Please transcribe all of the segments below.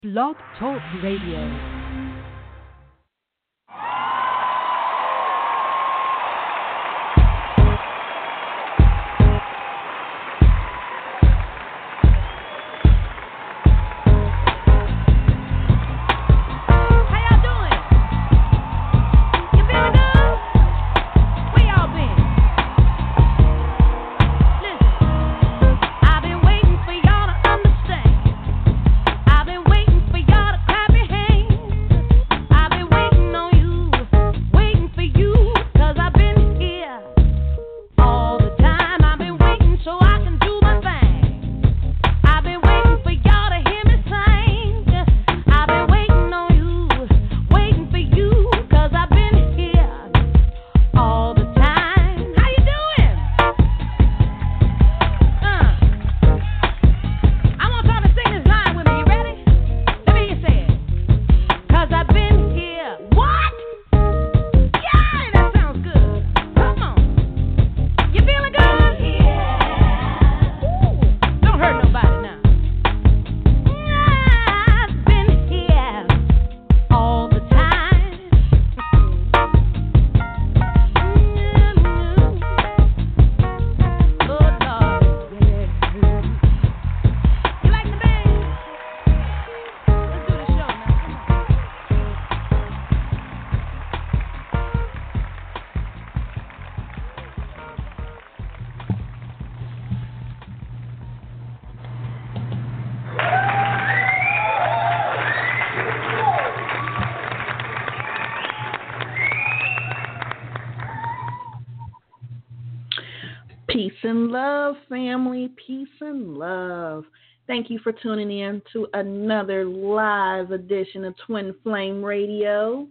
Blog Talk Radio. Peace and love, family. Peace and love. Thank you for tuning in to another live edition of Twin Flame Radio.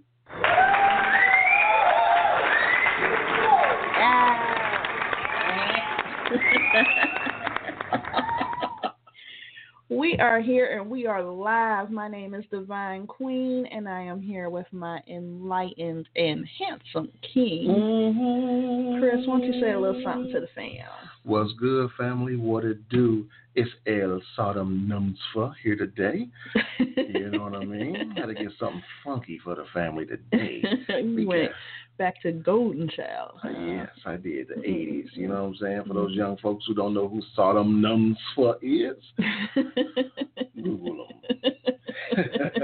We are here and we are live. My name is Divine Queen, and I am here with my enlightened and handsome king. Chris, why don't you say a little something to the fam? What's good, family? What it do? It's El Sodom Numsfa here today. You know what I mean? Had to get something funky for the family today. You went back to Golden Child. Yes, I did. The 80s. You know what I'm saying? For those young folks who don't know who Sodom Numsfa is, Google them.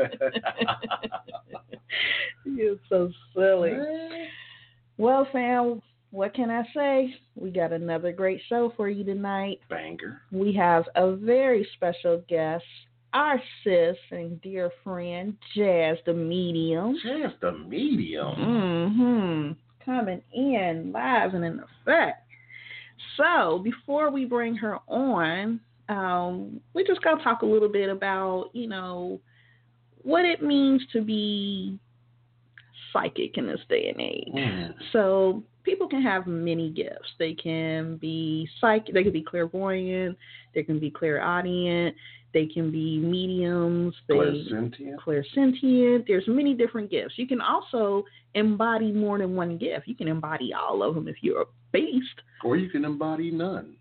You're so silly. Well, fam, what can I say? We got another great show for you tonight. Banger. We have a very special guest, our sis and dear friend, Jazz the Medium. Jazz the Medium. Coming in live and in effect. So, before we bring her on, we just going to talk a little bit about, what it means to be psychic in this day and age. So, people can have many gifts. They can be psychic, they can be clairvoyant, they can be clairaudient, they can be mediums, clairsentient. There's many different gifts. You can also embody more than one gift. You can embody all of them if you're a beast. Or you can embody none.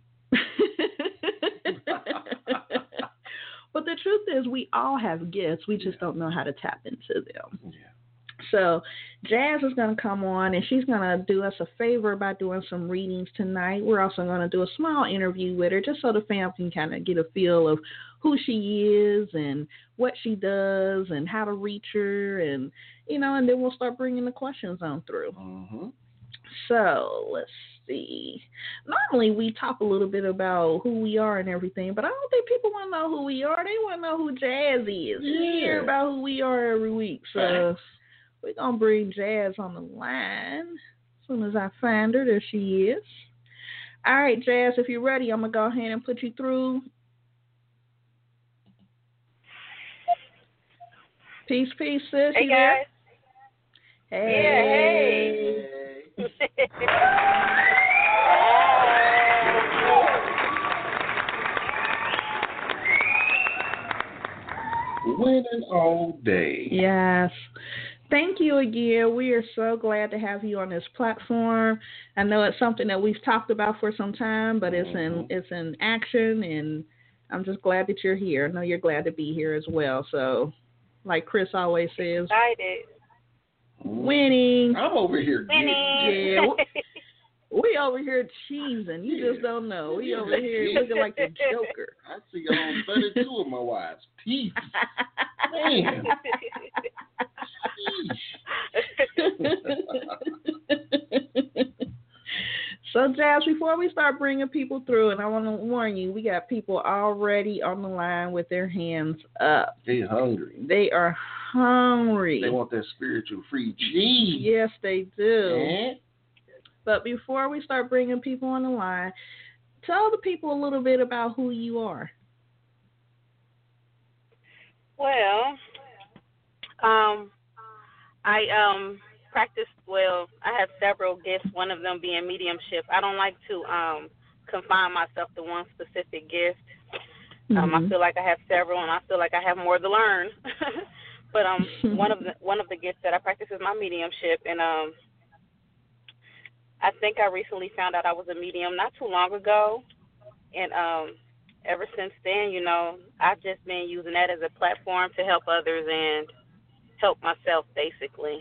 But the truth is, we all have gifts. We just don't know how to tap into them. Yeah. So Jazz is going to come on, and she's going to do us a favor by doing some readings tonight. We're also going to do a small interview with her just so the fam can kind of get a feel of who she is and what she does and how to reach her, and, and then we'll start bringing the questions on through. So let's see. Normally we talk a little bit about who we are and everything, but I don't think people want to know who we are. They want to know who Jazz is. Yeah. We hear about who we are every week. So we're going to bring Jazz on the line as soon as I find her. There she is. All right, Jazz, if you're ready, I'm going to go ahead and put you through. Peace, sis. Hey, you guys. There? Hey. Winning all day. Yes. Thank you again. We are so glad to have you on this platform. I know it's something that we've talked about for some time, but it's in action, and I'm just glad that you're here. I know you're glad to be here as well. So, like Chris always says, excited. Winning. I'm over here Winning. Yeah. We over here cheesing. You just don't know. We over here looking like the Joker. I see y'all 32 of my wives' teeth. Man. So, Jazz, before we start bringing people through, and I want to warn you, we got people already on the line with their hands up. They're hungry. They are hungry. They want that spiritual free cheese. Yes, they do. Eh? But before we start bringing people on the line, tell the people a little bit about who you are. Well, I practice, well, I have several gifts, one of them being mediumship. I don't like to confine myself to one specific gift. I feel like I have several, and I feel like I have more to learn. But one of the gifts that I practice is my mediumship, and I think I recently found out I was a medium not too long ago, and ever since then, you know, I've just been using that as a platform to help others and help myself, basically.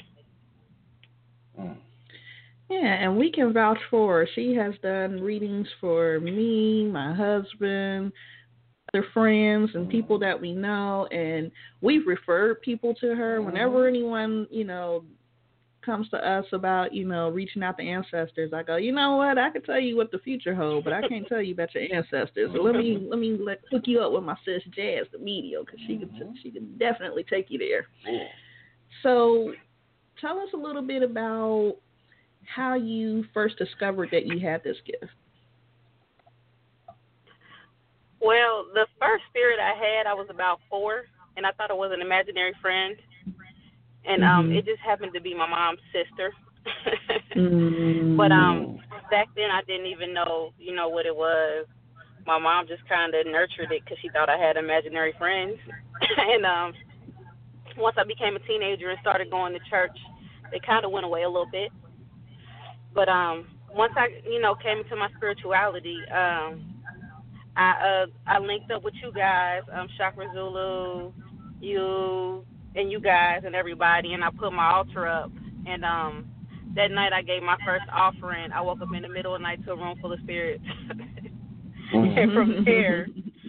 Yeah, and we can vouch for her. She has done readings for me, my husband, other friends, and people that we know, and we've referred people to her. Whenever anyone, you know, comes to us about, you know, reaching out to ancestors, I go, you know what, I can tell you what the future holds, but I can't tell you about your ancestors. So let me hook you up with my sis Jazz, the medium, because she can definitely take you there. So tell us a little bit about how you first discovered that you had this gift. Well, the first spirit I had, I was about 4, and I thought it was an imaginary friend. And it just happened to be my mom's sister. But back then I didn't even know, you know, what it was. My mom just kind of nurtured it because she thought I had imaginary friends. And once I became a teenager and started going to church, they kind of went away a little bit. But once I, you know, came into my spirituality, I linked up with you guys, Chakra Zulu, you guys and everybody, and I put my altar up. And that night I gave my first offering. I woke up in the middle of the night to a room full of spirits. And from there,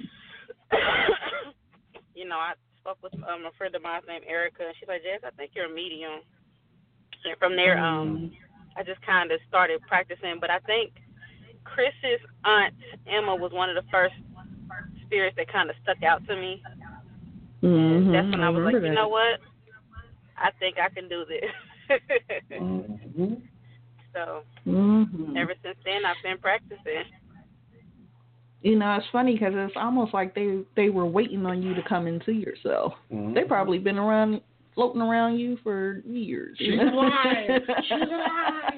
you know, I spoke with a friend of mine named Erica, and she's like, Jess, I think you're a medium. And from there, I just kind of started practicing. But I think Chris's aunt, Emma, was one of the first spirits that kind of stuck out to me. And that's when I was like, you know what? I think I can do this. So ever since then, I've been practicing. You know, it's funny because it's almost like they were waiting on you to come into yourself. They probably been floating around you for years. She's alive. She's alive.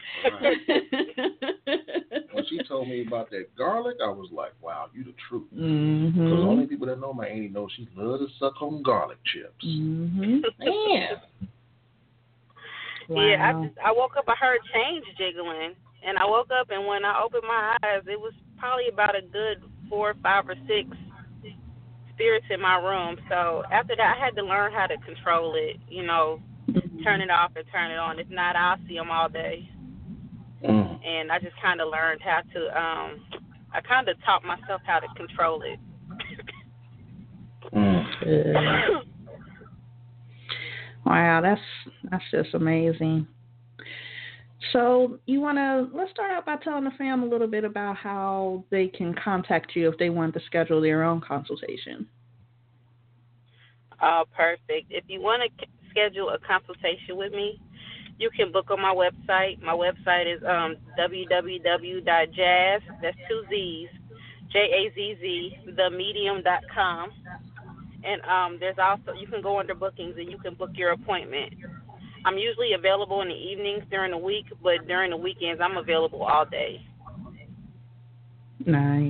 When she told me about that garlic, I was like, wow, you the truth. Because the only people that know my auntie know she loves to suck on garlic chips. Man. Wow. Yeah, I woke up, I heard change jiggling. And I woke up, and when I opened my eyes, it was probably about a good 4, 5, or 6 spirits in my room. So after that, I had to learn how to control it, you know, turn it off and turn it on. If not, I'll see them all day. And I just kind of learned how to, I kind of taught myself how to control it. Wow, that's just amazing. So let's start out by telling the fam a little bit about how they can contact you if they want to schedule their own consultation. Perfect. If you want to schedule a consultation with me, you can book on my website. My website is www.jazz, that's 2 Z's, JAZZ, themedium.com. And there's also, you can go under bookings and you can book your appointment. I'm usually available in the evenings during the week, but during the weekends I'm available all day. Nice.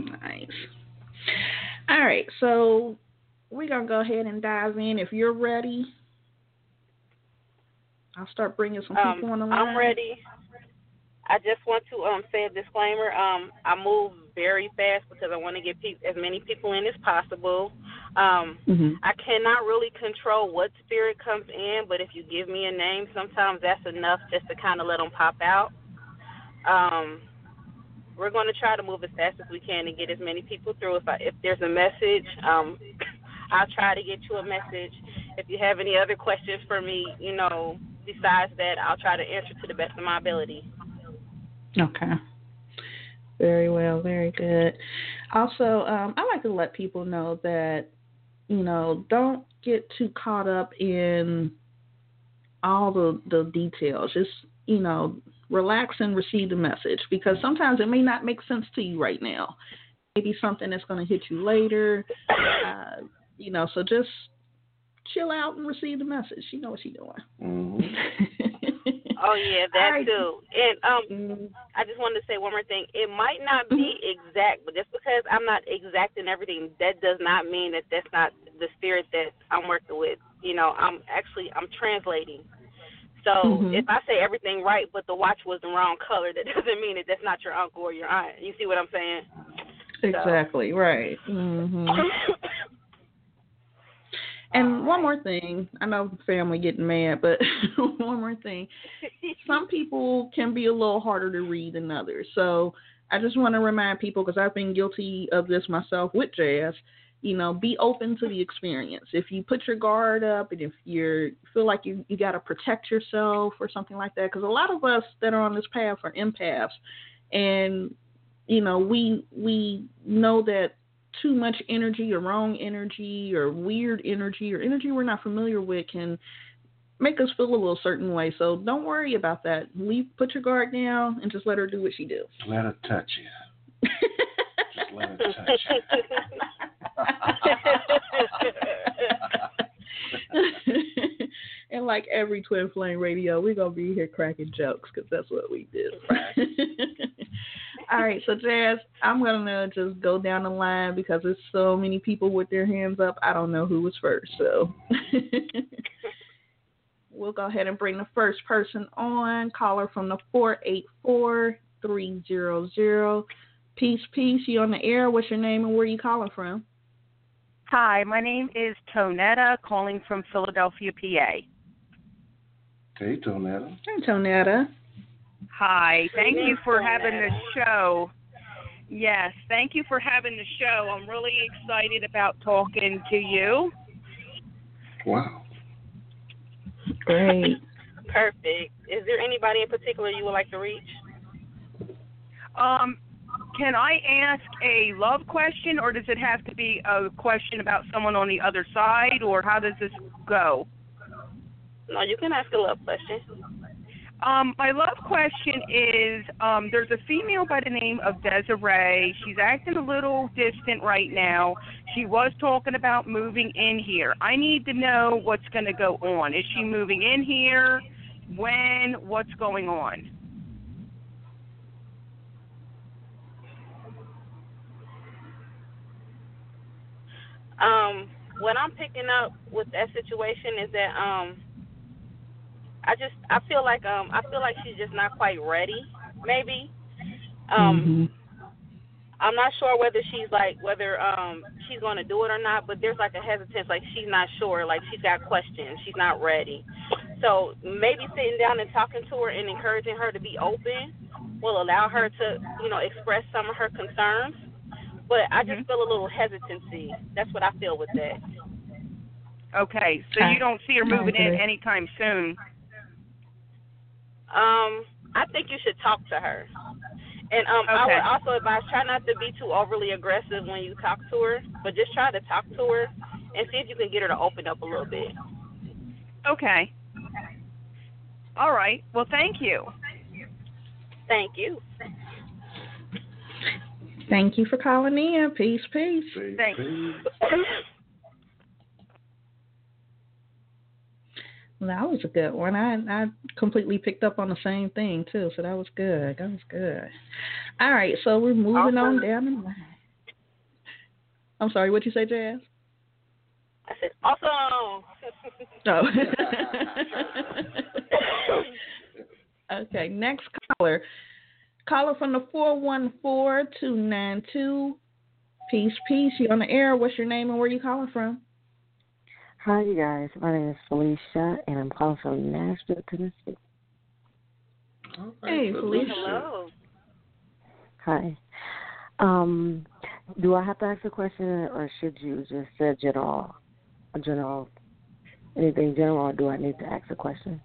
All right, so we're going to go ahead and dive in. If you're ready, I'll start bringing some people on the line. I'm ready. I just want to say a disclaimer. I move very fast because I want to get as many people in as possible. I cannot really control what spirit comes in, but if you give me a name, sometimes that's enough just to kind of let them pop out. We're going to try to move as fast as we can and get as many people through. If there's a message, I'll try to get you a message. If you have any other questions for me, besides that, I'll try to answer to the best of my ability. Okay. Very well. Very good. Also, I like to let people know that, don't get too caught up in all the details. Just, relax and receive the message, because sometimes it may not make sense to you right now. Maybe something that's going to hit you later. So just chill out and receive the message. You know what she's doing. Oh, yeah, that too. And I just wanted to say one more thing. It might not be exact, but just because I'm not exact in everything, that does not mean that that's not the spirit that I'm working with. I'm translating. So if I say everything right, but the watch was the wrong color, that doesn't mean that that's not your uncle or your aunt. You see what I'm saying? Exactly, right. And one more thing, I know family getting mad, but one more thing. Some people can be a little harder to read than others. So I just want to remind people, because I've been guilty of this myself with Jazz, be open to the experience. If you put your guard up and if you feel like you got to protect yourself or something like that, because a lot of us that are on this path are empaths, and, we know that too much energy or wrong energy or weird energy or energy we're not familiar with can make us feel a little certain way. So don't worry about that. Put your guard down and just let her do what she do. Let her touch you. Just let her touch you. And like every Twin Flame Radio, we're going to be here cracking jokes, because that's what we do. All right, so Jazz, I'm going to just go down the line because there's so many people with their hands up. I don't know who was first, so we'll go ahead and bring the first person on. Caller from the 484-300. Peace, you on the air. What's your name and where you calling from? Hi, my name is Tonetta, calling from Philadelphia, PA. Hey, Tonetta. Hey, Tonetta. Hi, thank you for having the show. Yes, thank you for having the show. I'm really excited about talking to you. Wow. Great. Perfect. Is there anybody in particular you would like to reach? Can I ask a love question, or does it have to be a question about someone on the other side, or how does this go? No, you can ask a love question. My love question is, there's a female by the name of Desiree. She's acting a little distant right now. She was talking about moving in here. I need to know what's going to go on. Is she moving in here? When? What's going on? What I'm picking up with that situation is that I feel like she's just not quite ready. Maybe. I'm not sure whether she's going to do it or not. But there's like a hesitance, like she's not sure, like she's got questions, she's not ready. So maybe sitting down and talking to her and encouraging her to be open will allow her to, express some of her concerns. But I just feel a little hesitancy. That's what I feel with that. Okay, so you don't see her moving in anytime soon? I think you should talk to her. And I would also advise, try not to be too overly aggressive when you talk to her, but just try to talk to her and see if you can get her to open up a little bit. Okay. All right. Well, thank you. Thank you. Thank you for calling in. Peace. Thanks. Well, that was a good one. I completely picked up on the same thing, too, so that was good. All right, so we're moving on down the line. I'm sorry, what'd you say, Jazz? I said, awesome. Oh. Okay, next caller. Caller from the 414-292. Peace, peace. You on the air. What's your name and where you calling from? Hi, you guys. My name is Felicia, and I'm calling from Nashville, Tennessee. Hey, Felicia. Hello. Hi. Do I have to ask a question, or should you just say anything general, or do I need to ask a question?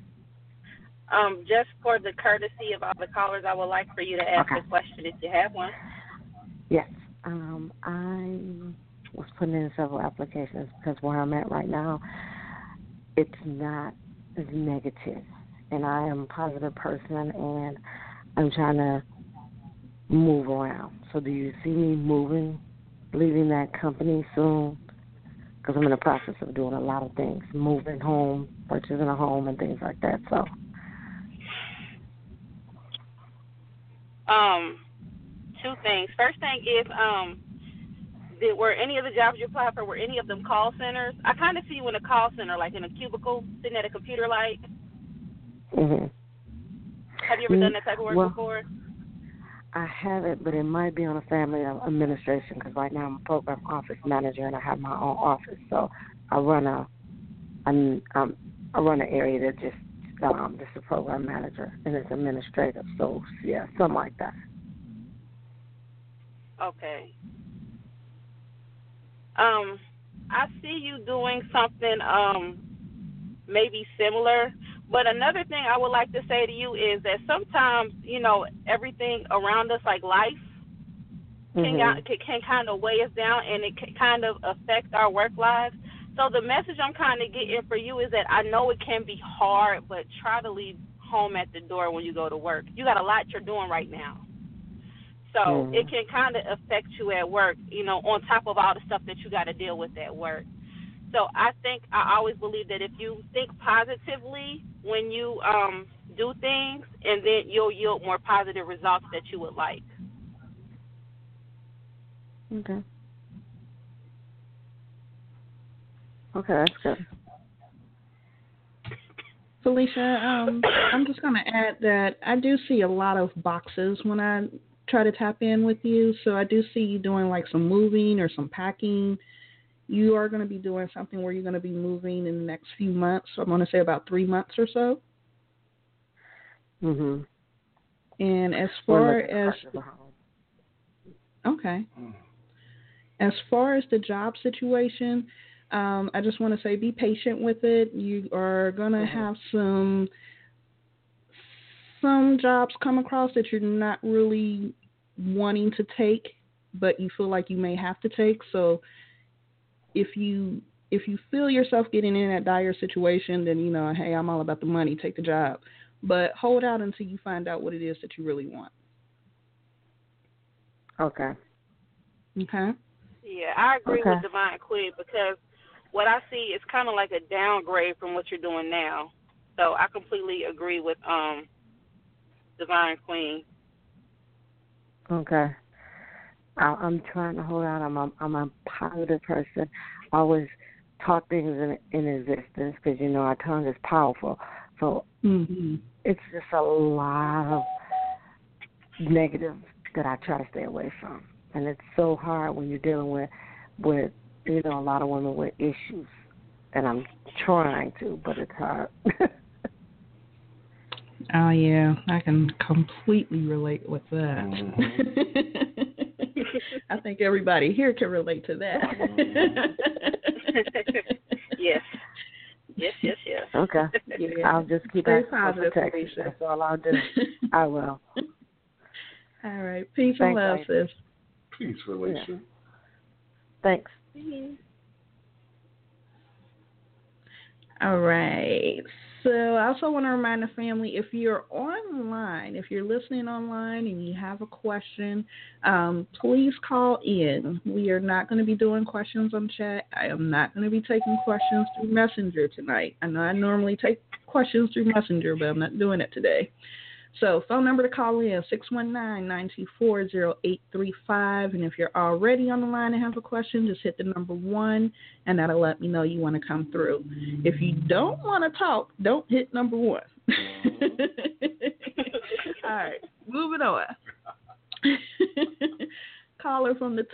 Just for the courtesy of all the callers, I would like for you to ask a question if you have one. Yes. I was putting in several applications because where I'm at right now, it's not as negative. And I am a positive person, and I'm trying to move around. So do you see me leaving that company soon? Because I'm in the process of doing a lot of things, moving home, purchasing a home, and things like that. So, two things. First thing is, were any of the jobs you applied for, were any of them call centers? I kind of see you in a call center, like in a cubicle, sitting at a computer, like. Mm-hmm. Have you ever done that type of work before? I haven't, but it might be on a family administration because right now I'm a program office manager and I have my own office. So I run an area that just a program manager and it's administrative. So yeah, something like that. Okay. I see you doing something maybe similar. But another thing I would like to say to you is that sometimes, everything around us, like life, can kind of weigh us down, and it can kind of affect our work lives. So the message I'm kind of getting for you is that I know it can be hard, but try to leave home at the door when you go to work. You got a lot you're doing right now. So it can kind of affect you at work, on top of all the stuff that you got to deal with at work. So I always believe that if you think positively when you do things, and then you'll yield more positive results that you would like. Okay. Okay, that's good. Felicia, I'm just going to add that I do see a lot of boxes when I try to tap in with you. So I do see you doing like some moving or some packing. You are going to be doing something where you're going to be moving in the next few months. So I'm going to say about 3 months or so. Mhm. And as far as as far as the job situation, I just want to say be patient with it. You are going to have some jobs come across that you're not really wanting to take, but you feel like you may have to take. So if you feel yourself getting in that dire situation, then hey, I'm all about the money, take the job. But hold out until you find out what it is that you really want. Okay. Okay? Yeah, I agree with Divine Queen because what I see is kind of like a downgrade from what you're doing now. So I completely agree with Divine Queen. Okay. I'm trying to hold out. I'm a positive person. I always talk things in existence because, our tongue is powerful. So it's just a lot of negative that I try to stay away from. And it's so hard when you're dealing with a lot of women with issues. And I'm trying to, but it's hard. Oh, yeah. I can completely relate with that. I think everybody here can relate to that. Yes. Okay. Yeah. I'll just keep Stay positive, protection. That's all I'll do. I will. All right. Peace and love, sis. Peace, Felicia. Yeah. Thanks. All right. So I also want to remind the family, if you're online, if you're listening online and you have a question, please call in. We are not going to be doing questions on chat. I am not going to be taking questions through Messenger tonight. I know I normally take questions through Messenger, but I'm not doing it today. So phone number to call in, 619-924-0835. And if you're already on the line and have a question, just hit the number 1, and that'll let me know you want to come through. If you don't want to talk, don't hit number 1. All right. Moving on. Caller from the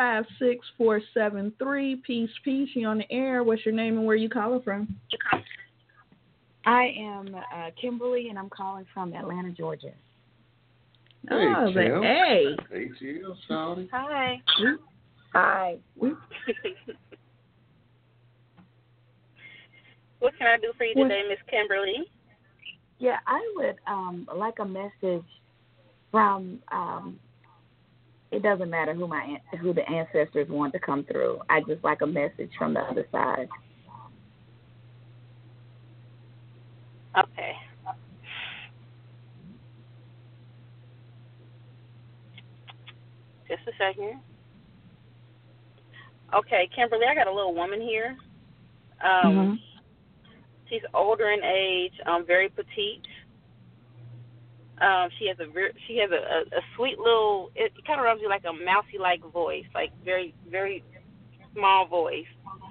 256473. Peace, peace. You on the air. What's your name and where you calling from? I am Kimberly, and I'm calling from Atlanta, Georgia. Hey, Oh, the Kim. A. Hey, Jill, Shawty. Hi. Hi. What can I do for you today, Miss Kimberly? Yeah, I would like a message from. It doesn't matter who the ancestors want to come through. I just like a message from the other side. Okay. Just a second. Okay, Kimberly, I got a little woman here. She's older in age, very petite. She has a sweet little. It kind of rubs you like a mousy-like voice, like very very small voice.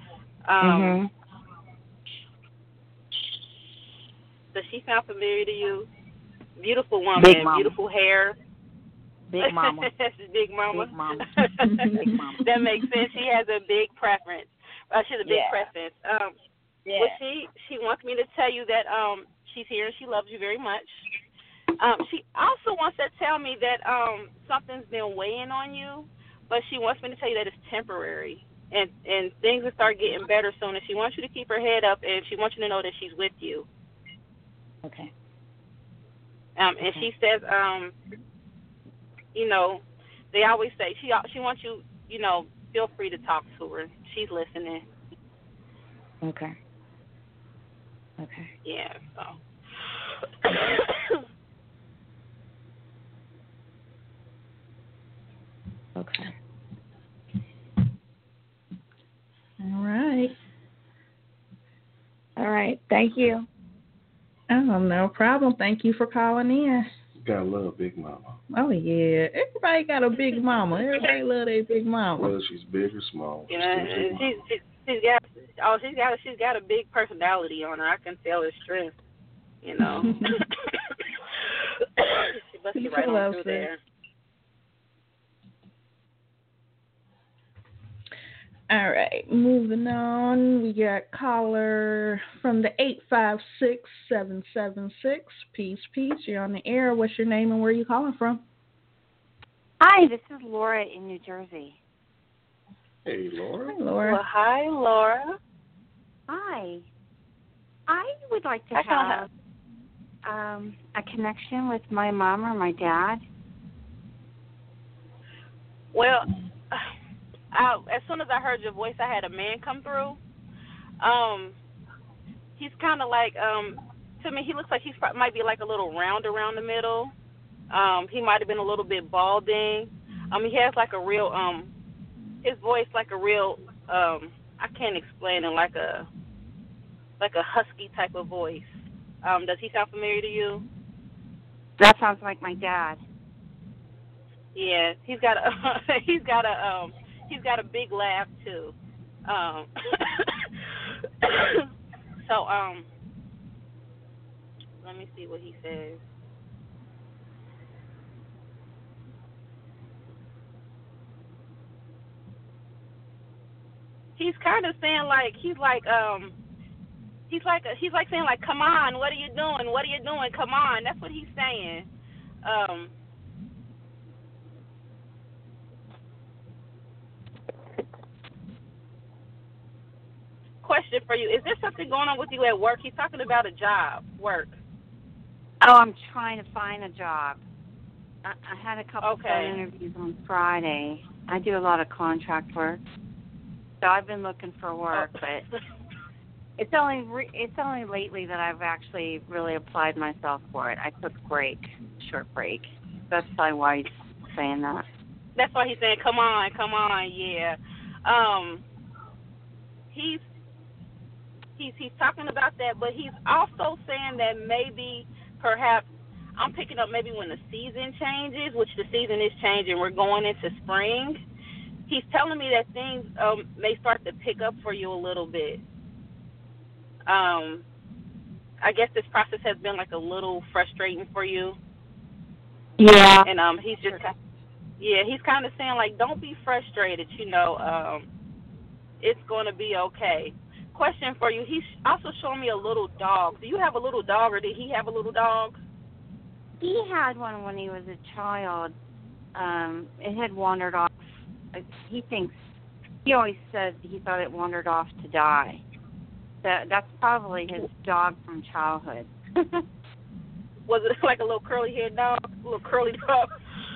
Does she sound familiar to you? Beautiful woman, Big mama. Beautiful hair. Big mama. Big mama. Big mama. Big mama. That makes sense. She has a big preference. She has a big preference. Yeah. Well, she wants me to tell you that she's here and she loves you very much. She also wants to tell me that something's been weighing on you, but she wants me to tell you that it's temporary and things will start getting better soon. And she wants you to keep her head up and she wants you to know that she's with you. Okay. And she says, you know, they always say she wants you, you know, feel free to talk to her. She's listening. Okay. Okay. Yeah. So. Okay. All right. All right. Thank you. Oh, no problem. Thank you for calling in. Gotta love Big Mama. Oh, yeah. Everybody got a big mama. Everybody love their big mama. Whether she's big or small. You know, she's got a big personality on her. I can tell her strength. You know. She must be right on through there. All right, moving on. We got caller from the 856776. Peace, peace. You're on the air. What's your name and where are you calling from? Hi, this is Laura in New Jersey. Hey, Laura. Hi, Laura. Well, hi, Laura. Hi. I would like to have a connection with my mom or my dad. Well, as soon as I heard your voice, I had a man come through. He's kind of like, to me, he looks like he might be like a little round around the middle. He might have been a little bit balding. He has like a real, his voice like a real, I can't explain it, like a husky type of voice. Does he sound familiar to you? That sounds like my dad. Yeah, he's got a big laugh too. So let me see what he says. He's kind of saying like he's like saying like, come on, what are you doing? What are you doing? Come on. That's what he's saying. Question for you. Is there something going on with you at work? He's talking about a job, work. Oh, I'm trying to find a job. I had a couple of interviews on Friday. I do a lot of contract work. So I've been looking for work, but it's only lately that I've actually really applied myself for it. I took a short break. That's probably why he's saying that. That's why he's saying, come on, yeah. He's talking about that, but he's also saying that maybe, perhaps, I'm picking up maybe when the season changes, which the season is changing, we're going into spring. He's telling me that things may start to pick up for you a little bit. I guess this process has been like a little frustrating for you. Yeah. And he's just he's kind of saying like, don't be frustrated. It's going to be okay. Question for you. He's also showing me a little dog. Do you have a little dog, or did he have a little dog? He had one when he was a child. It had wandered off. He always said he thought it wandered off to die. That's probably his dog from childhood. Was it like a little curly-haired dog? A little curly dog?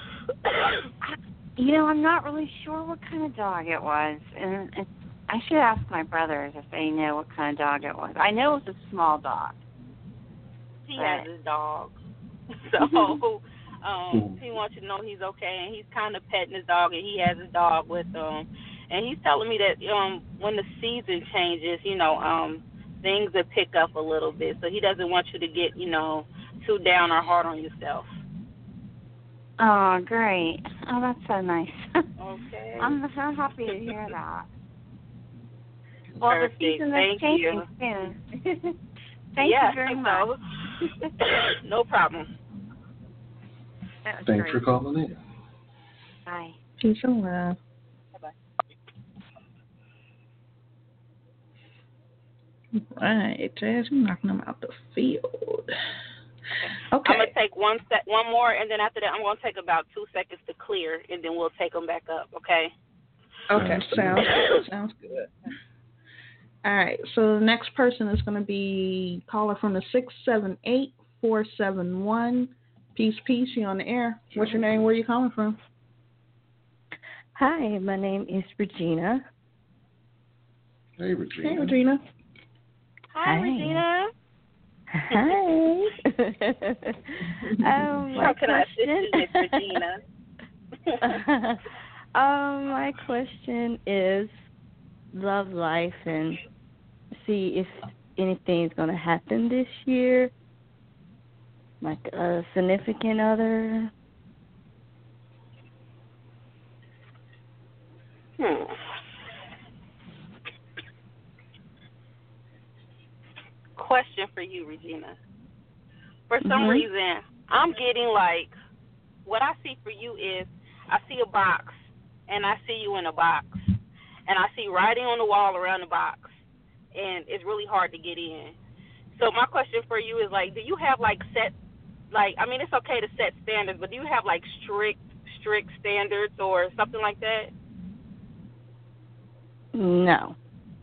I'm not really sure what kind of dog it was. And I should ask my brothers if they know what kind of dog it was. I know it was a small dog. He has his dog. So he wants you to know he's okay, and he's kind of petting his dog, and he has his dog with him. And he's telling me that when the season changes, things will pick up a little bit. So he doesn't want you to get, too down or hard on yourself. Oh, great. Oh, that's so nice. Okay. I'm so happy to hear that. Well, the season is changing soon. Thank you very much. No problem. Thanks for calling in. Bye. Peace and love. Bye-bye. Right, Jazz, you're knocking them out the field. Okay. I'm going to take one more, and then after that, I'm going to take about 2 seconds to clear, and then we'll take them back up, okay? Okay, sounds good. Sounds good. All right, so the next person is going to be caller from the 678-471. Peace, you on the air. What's your name? Where are you calling from? Hi, my name is Regina. Hey, Regina. Hey, Regina. Hi, Regina. Hi. How can I assist you, Miss Regina? My question is love life and see if anything's going to happen this year, like a significant other. Question for you, Regina. For some reason, I'm getting like, what I see for you is, I see a box, and I see you in a box, and I see writing on the wall around the box, and it's really hard to get in. So my question for you is, like, do you have, like, set, like, I mean, it's okay to set standards, but do you have, like, strict standards or something like that? No.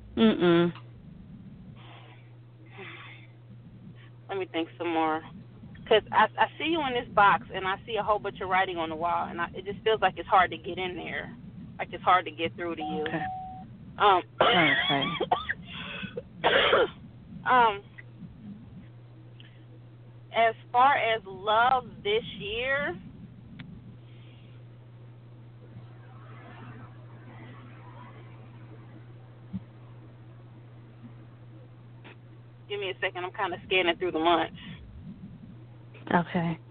Let me think some more. Because I see you in this box, and I see a whole bunch of writing on the wall, and it just feels like it's hard to get in there. Like it's hard to get through to you. Okay. As far as love this year, give me a second. I'm kind of scanning through the months. Okay.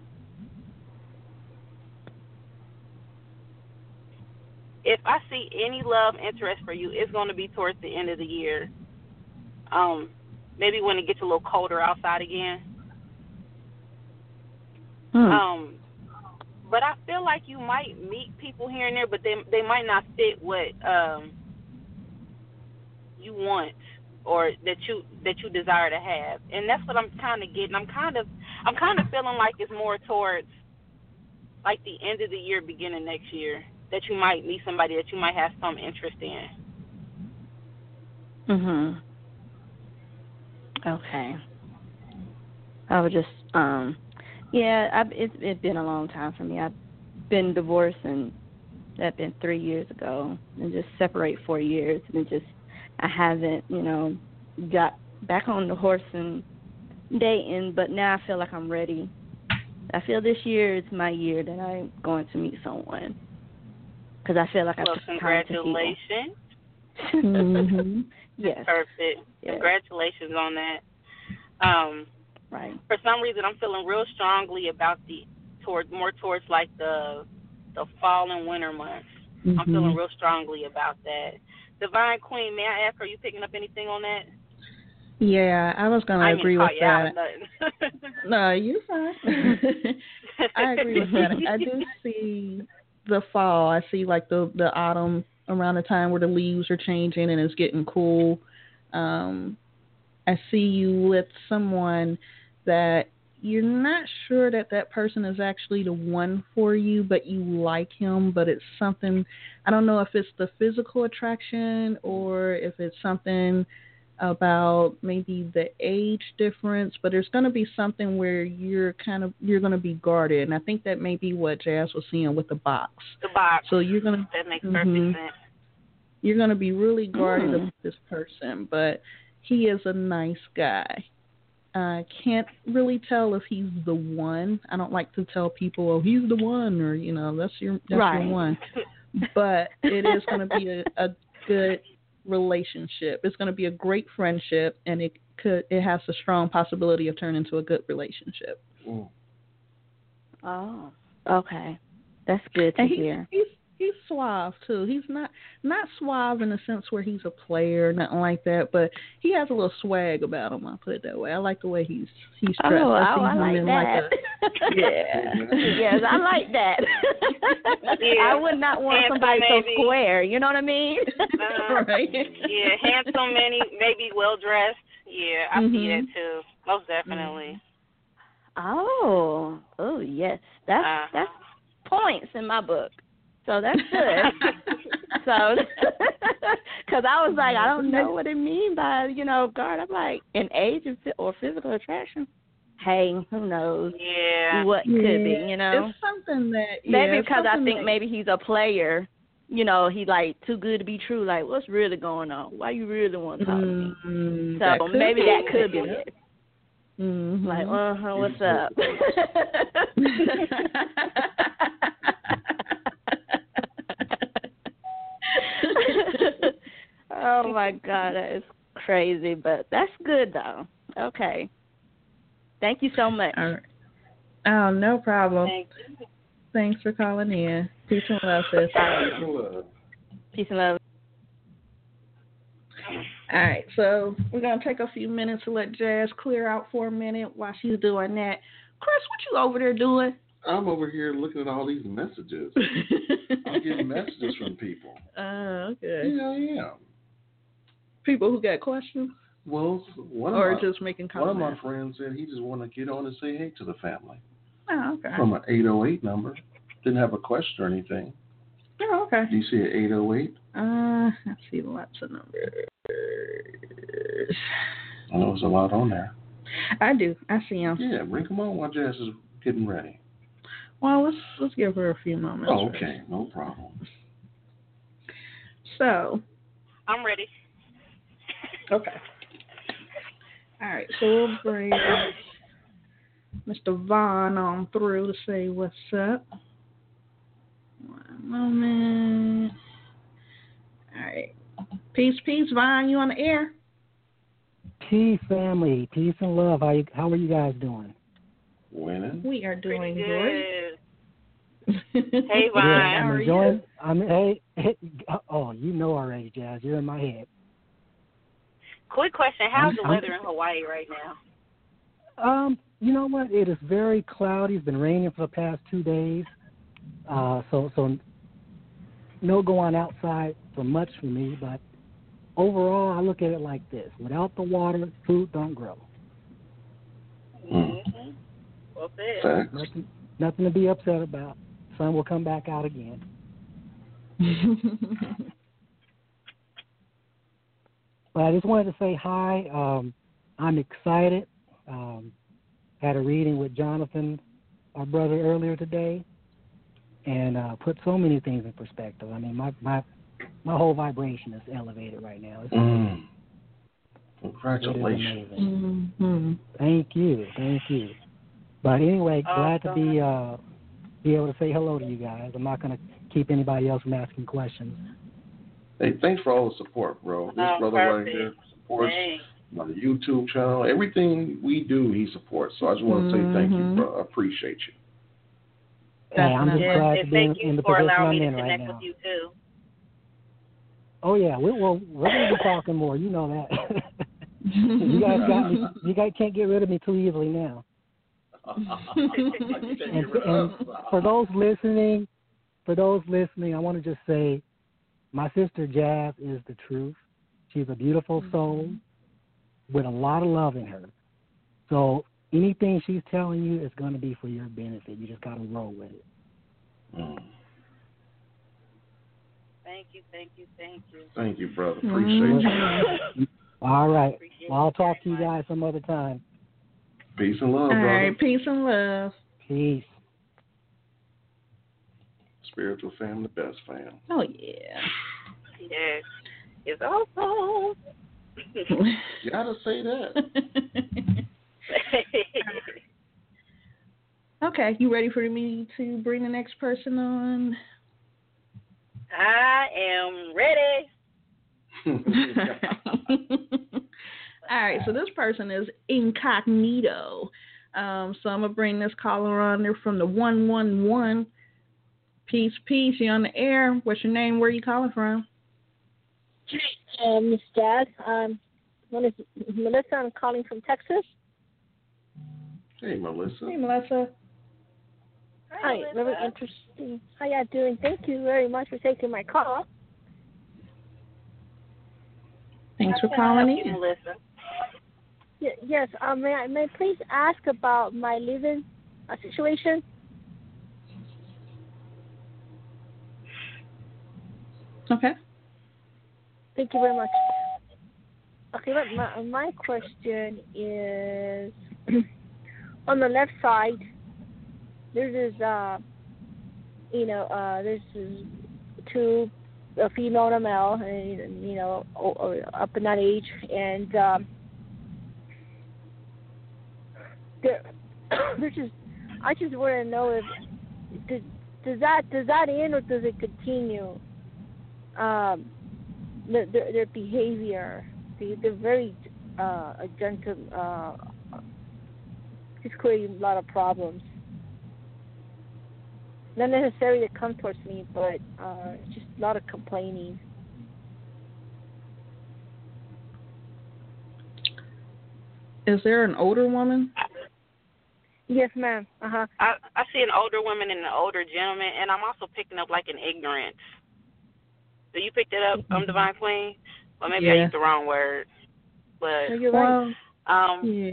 If I see any love interest for you, it's going to be towards the end of the year. Maybe when it gets a little colder outside again. But I feel like you might meet people here and there, but they might not fit what you want or that you desire to have. And that's what I'm kind of getting. I'm kind of feeling like it's more towards like the end of the year, beginning next year, that you might meet somebody that you might have some interest in. Okay. I would just it's been a long time for me. I've been divorced, and that been 3 years ago, and just separate 4 years, and I haven't, got back on the horse and dating, but now I feel like I'm ready. I feel this year is my year that I'm going to meet someone, because I feel like I took time to heal. Congratulations. Yes. Perfect. Yes. Congratulations on that. Right. For some reason, I'm feeling real strongly about more towards like the fall and winter months. I'm feeling real strongly about that. Divine Queen, may I ask, are you picking up anything on that? Yeah, I was going to agree with that. No, you're fine. I agree with that. I do see the fall. I see like the autumn around the time where the leaves are changing and it's getting cool. I see you with someone that you're not sure that person is actually the one for you, but you like him, but it's something, I don't know if it's the physical attraction or if it's something about maybe the age difference, but there's going to be something where you're going to be guarded. And I think that may be what Jazz was seeing with the box. The box. So you're going to, that makes perfect sense. You're going to be really guarded of this person, but he is a nice guy. I can't really tell if he's the one. I don't like to tell people, oh, he's the one, or, that's your one. But it is going to be a good relationship. It's going to be a great friendship, and it has a strong possibility of turning into a good relationship. Oh, okay. That's good to hear. He's suave too. He's not suave in the sense where he's a player, nothing like that. But he has a little swag about him. I'll put it that way. I like the way he's dressed. I like that. Yes, I like that. Yeah. I would not want somebody so square. You know what I mean? Right. Yeah, handsome, maybe well dressed. Yeah, I see that too. Most definitely. Oh yes, that's points in my book. So that's good. So, because I was like, I don't know what it means by, guard. I'm like, in age or physical attraction. Hey, who knows? Yeah. What could be, It's something that, maybe because I think maybe he's a player. He's like too good to be true. Like, what's really going on? Why you really want to talk to me? So maybe that could be it. Like, what's up? Oh my God, that is crazy, but that's good though. Okay, thank you so much. All right. Oh, no problem. Thanks for calling in. Peace and love, sis. Peace and love. All right, so we're gonna take a few minutes to let Jazz clear out for a minute while she's doing that. Chris, what you over there doing? I'm over here looking at all these messages. I'm getting messages from people. Okay. Yeah. People who got questions? Well, just making comments? One of my friends said he just wanted to get on and say hey to the family. Oh, okay. From an 808 number. Didn't have a question or anything. Oh, okay. Do you see an 808? I see lots of numbers. I know there's a lot on there. I do. I see them. Yeah, bring them on while Jazz is getting ready. Well, let's give her a few moments. Oh, okay. No problem. So. I'm ready. Okay. All right, so we'll bring Mr. Vaughn on through to say what's up. One moment. All right. Peace, Vaughn. You on the air? Peace, family. Peace and love. How are you guys doing? Winning. We are doing good. Hey, Vaughn. Yeah, How are you? Oh, you know already, Jazz. You're in my head. Quick question. How's the weather in Hawaii right now? You know what? It is very cloudy. It's been raining for the past 2 days. So no going outside for much for me, but overall I look at it like this. Without the water, food don't grow. Mm-hmm. Well said. Nothing to be upset about. Sun will come back out again. But I just wanted to say hi. I'm excited. Had a reading with Jonathan, our brother, earlier today, and put so many things in perspective. I mean, my whole vibration is elevated right now. Congratulations. Mm-hmm. Thank you. But anyway, glad to be able to say hello to you guys. I'm not going to keep anybody else from asking questions. Hey, thanks for all the support, bro. This brother right here supports my YouTube channel. Everything we do, he supports. So I just want to say thank you, bro. I appreciate you. Hey, I'm just glad to be in the position I'm in right now. With you too. Oh yeah, we're going to be talking more. You know that. You guys got me. You guys can't get rid of me too easily now. and for those listening, I want to just say, my sister Jazz is the truth. She's a beautiful soul with a lot of love in her. So anything she's telling you is going to be for your benefit. You just got to roll with it. Thank you. Thank you, brother. Appreciate you. All right. I'll talk to you guys some other time. Peace and love, brother. All right, peace and love. Peace. Spiritual fam, the best fam. Oh, yeah. Yes. It's awesome. You gotta say that. Okay, you ready for me to bring the next person on? I am ready. All right, so this person is incognito. So I'm going to bring this caller on there from the 111. Peace, you on the air. What's your name? Where are you calling from? Miss Jazz. My name is Melissa. I'm calling from Texas. Hey, Melissa. Hey, Melissa. Hi, very interesting. How y'all doing? Thank you very much for taking my call. Thanks for calling in. Melissa. Yes, may I please ask about my living situation? Okay. Thank you very much. Okay, but my question is, on the left side, there's this, there's two, a female and a male, and, up in that age, and they're just, I just want to know if does that end or does it continue? Their behavior, they're very gentle, just creating a lot of problems. Not necessarily to come towards me, but just a lot of complaining. Is there an older woman? Yes, ma'am. I see an older woman and an older gentleman, and I'm also picking up like an ignorance. So you picked it up, Divine Queen? Well, maybe I used the wrong word. But, no, you're right. Yeah.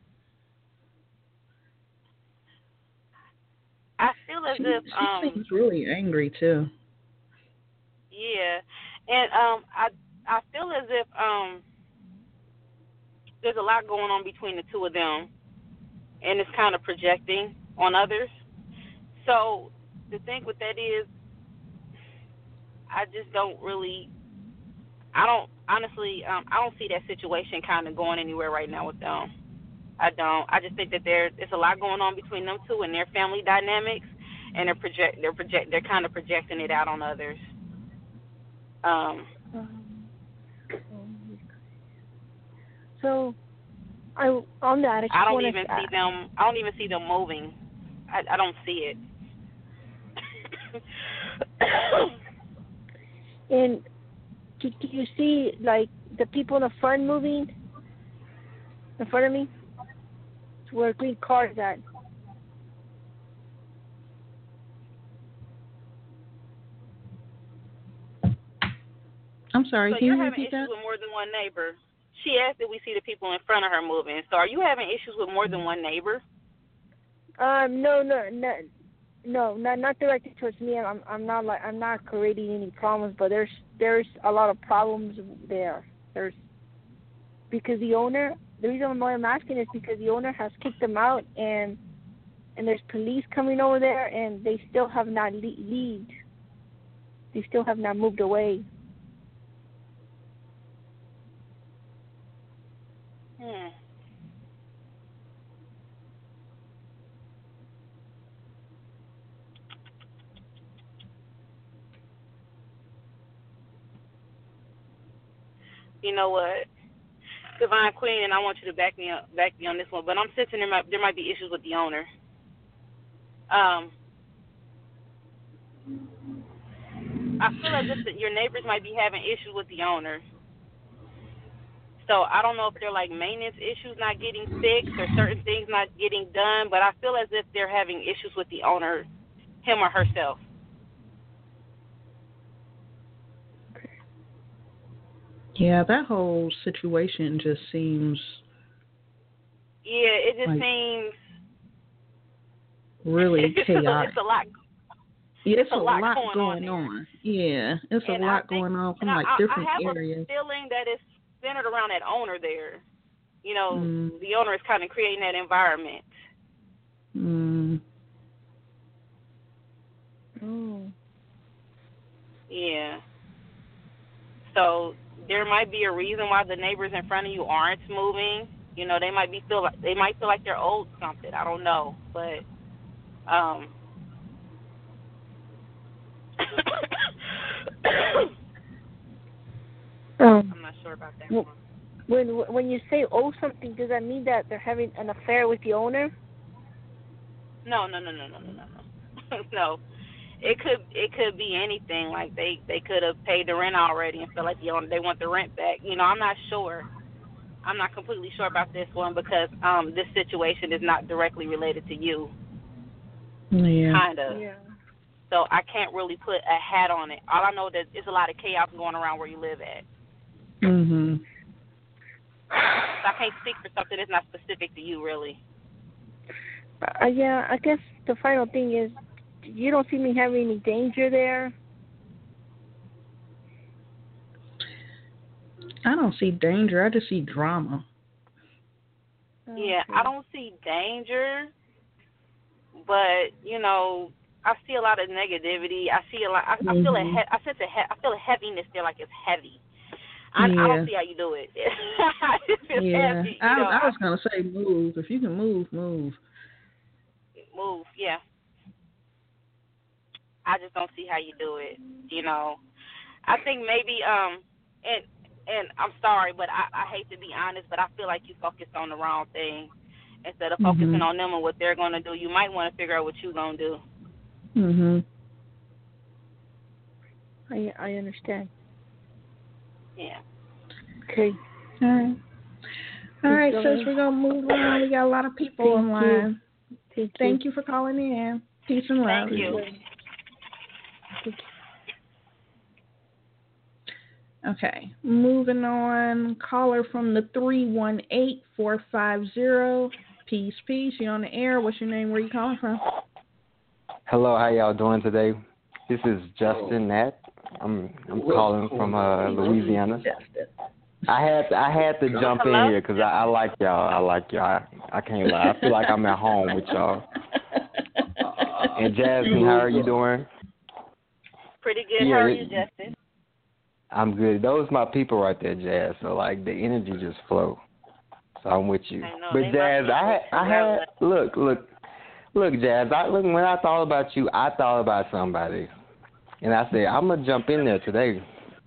I feel as if she seems really angry too. Yeah, and I feel as if there's a lot going on between the two of them, and it's kind of projecting on others. So the thing with that is, I just don't really. I don't see that situation kind of going anywhere right now with them. I don't. I just think that there's a lot going on between them two and their family dynamics, and they're kind of projecting it out on others. So, on that, I don't even see them moving. I don't see it. And do you see like the people in the front moving in front of me? Where green car is at. I'm sorry, so can you're you having repeat issues that? with more than one neighbor. She asked if we see the people in front of her moving. So are you having issues with more than one neighbor? No, not directed towards me. I'm not creating any problems, but there's a lot of problems there. Because the reason why I'm asking is because the owner has kicked them out, and there's police coming over there, and they still have not leave. They still have not moved away. You know what, Divine Queen, and I want you to back me on this one, but I'm sensing there might be issues with the owner. I feel as if your neighbors might be having issues with the owner. So I don't know if they're like maintenance issues not getting fixed or certain things not getting done, but I feel as if they're having issues with the owner, him or herself. Yeah, that whole situation just seems. Yeah, it just seems really chaotic. It's a lot. Yeah, it's a lot going on. Yeah, it's a lot going on from like different areas. I have a feeling that it's centered around that owner there. You know, the owner is kind of creating that environment. Yeah. So there might be a reason why the neighbors in front of you aren't moving. You know, they might feel like they're owed something. I don't know, but I'm not sure about that one. When you say owe something, does that mean that they're having an affair with the owner? No. No. It could be anything. Like they could have paid the rent already and feel like they want the rent back. You know, I'm not sure. I'm not completely sure about this one because this situation is not directly related to you. Yeah. Kind of. Yeah. So I can't really put a hat on it. All I know is that there's a lot of chaos going around where you live at. Mhm. So I can't speak for something that's not specific to you, really. Yeah, I guess the final thing is, you don't see me having any danger there? I don't see danger. I just see drama. Yeah, I don't see danger, but you know, I see a lot of negativity. I see a lot. I feel I feel a heaviness there, like it's heavy. I don't see how you do it. It's heavy, I was gonna say move. If you can move. Move, yeah. I just don't see how you do it. You know, I think maybe and I'm sorry, but I hate to be honest, but I feel like you focused on the wrong thing. Instead of focusing on them and what they're gonna do, you might want to figure out what you're gonna do. I understand. Yeah. Okay. All right, sis, we're going to move on. We got a lot of people online. Thank you for calling in. Peace and love. Thank you. Okay, moving on. Caller from the 318-450. Peace. You're on the air. What's your name? Where you calling from? Hello, how y'all doing today? This is Justin Nat. I'm calling from Louisiana. I had to jump in here because I like y'all. I can't lie. I feel like I'm at home with y'all. And Jasmine, how are you doing? Pretty good. How are you, Justin? I'm good. Those my people right there, Jazz. So like the energy just flow. So I'm with you. But Jazz, I had look, Jazz. When I thought about you, I thought about somebody. And I said, I'm going to jump in there today.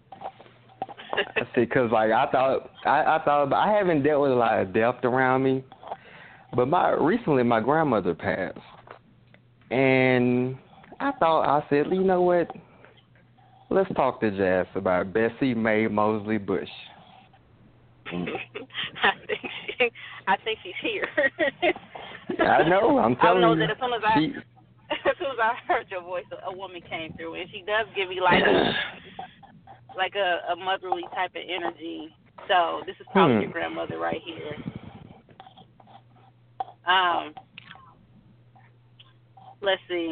I said, because like, I thought about, I haven't dealt with a lot of death around me, but recently my grandmother passed. And I said, you know what? Let's talk to Jazz about Bessie Mae Mosley Bush. I think she's here. I know, I'm telling you. I know that as soon as I heard your voice, a woman came through, and she does give me like a motherly type of energy. So this is probably your grandmother right here. Let's see.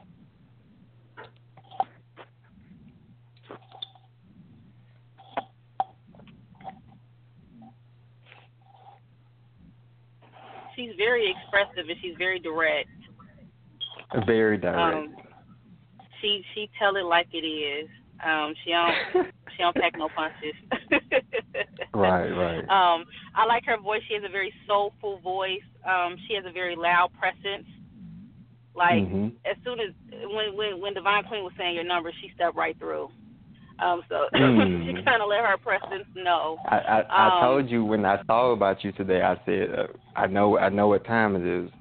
She's very expressive and she's very direct. Very direct. She tell it like it is. She don't pack no punches. Right. I like her voice. She has a very soulful voice. She has a very loud presence. Like as soon as when Divine Queen was saying your number, she stepped right through. So she kind of let her presence know. I told you when I thought about you today. I said I know what time it is.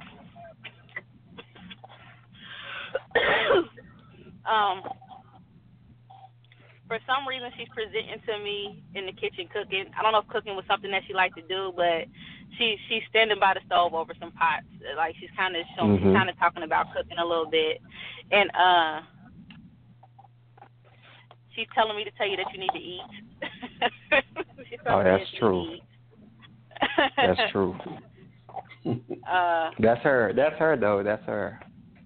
for some reason she's presenting to me in the kitchen cooking. I don't know if cooking was something that she liked to do, but she's standing by the stove over some pots. Like she's kind of showing, she's kind of talking about cooking a little bit, and she's telling me to tell you that you need to eat. That's true. That's true. That's her. That's her though. That's her.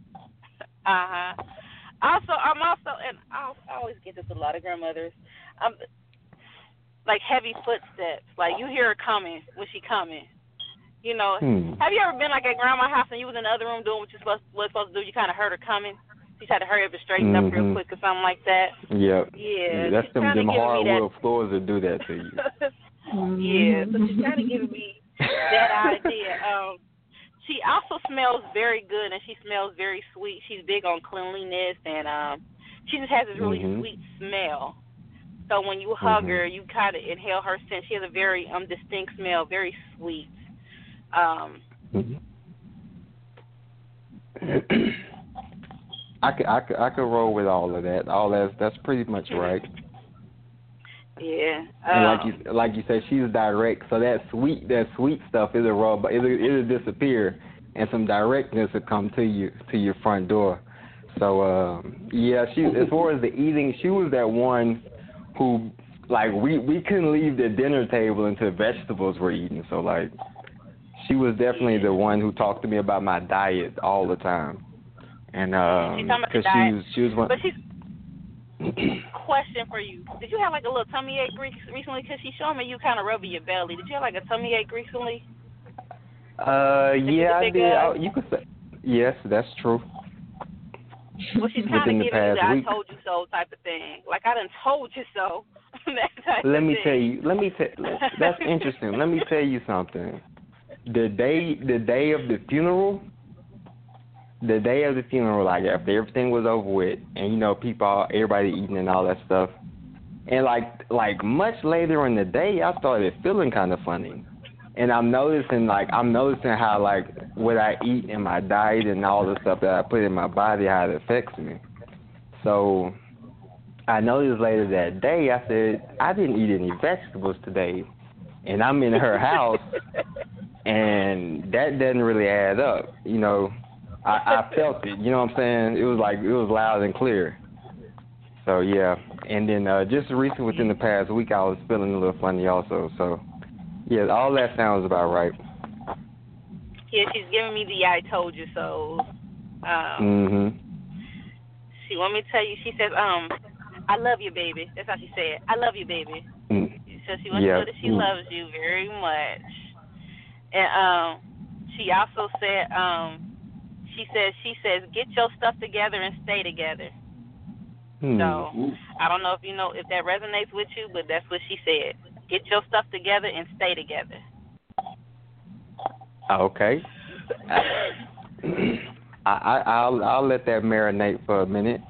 I'm also, and I always get this with a lot of grandmothers. Like heavy footsteps. Like you hear her coming when she coming. You know, have you ever been like at grandma's house and you was in the other room doing what you was supposed to do? You kind of heard her coming. You had to hurry up and straighten up real quick or something like that. Yep. Yeah. That's them hardwood floors that do that to you. Yeah. So she's kind of giving me that idea. She also smells very good, and she smells very sweet. She's big on cleanliness, and she just has this really sweet smell. So when you hug her, you kind of inhale her scent. She has a very distinct smell, very sweet. I could roll with all of that. That's pretty much right. Yeah. And like you said, she's direct, so that sweet stuff it'll disappear, and some directness will come to your front door. So she, as far as the eating, she was that one who, like, we couldn't leave the dinner table until vegetables were eaten. So like, she was definitely the one who talked to me about my diet all the time, and because she was one. But she's question for you. Did you have like a little tummy ache recently? Because she's showing me you kind of rubbing your belly. Did you have like a tummy ache recently? Yeah, I did. You could say yes. That's true. Well, she's kind of giving you the "I told you so" type of thing. Like I done told you so. Let me tell you. That's interesting. Let me tell you something. The day of the funeral. Like after everything was over with, and everybody eating and all that stuff, and like much later in the day, I started feeling kind of funny, and I'm noticing how like what I eat in my diet and all the stuff that I put in my body, how it affects me. So I noticed later that day, I said I didn't eat any vegetables today, and I'm in her house, and that doesn't really add up, I felt it, you know what I'm saying? It was loud and clear. So yeah, and then just recently within the past week, I was feeling a little funny also. So yeah, all that sounds about right. Yeah, she's giving me the "I told you so." She want me to tell you. She says, "I love you, baby." That's how she said. "I love you, baby." So she wants to know that she loves you very much. And she also said, she says, "Get your stuff together and stay together." So I don't know if that resonates with you, but that's what she said. Get your stuff together and stay together. Okay. I'll let that marinate for a minute,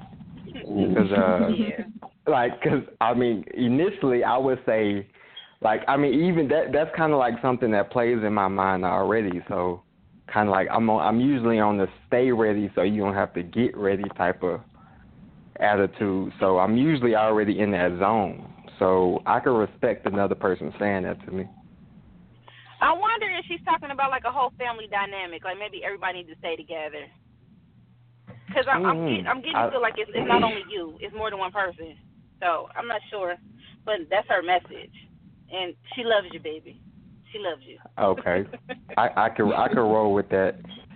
because initially I would say, even that's kind of like something that plays in my mind already. So kind of like I'm usually on the stay ready, so you don't have to get ready type of attitude. So I'm usually already in that zone. So I can respect another person saying that to me. I wonder if she's talking about like a whole family dynamic, like maybe everybody needs to stay together. Because I'm getting to like it's not only you, it's more than one person. So I'm not sure, but that's her message, and she loves you, baby. She loves you. Okay, I can roll with that.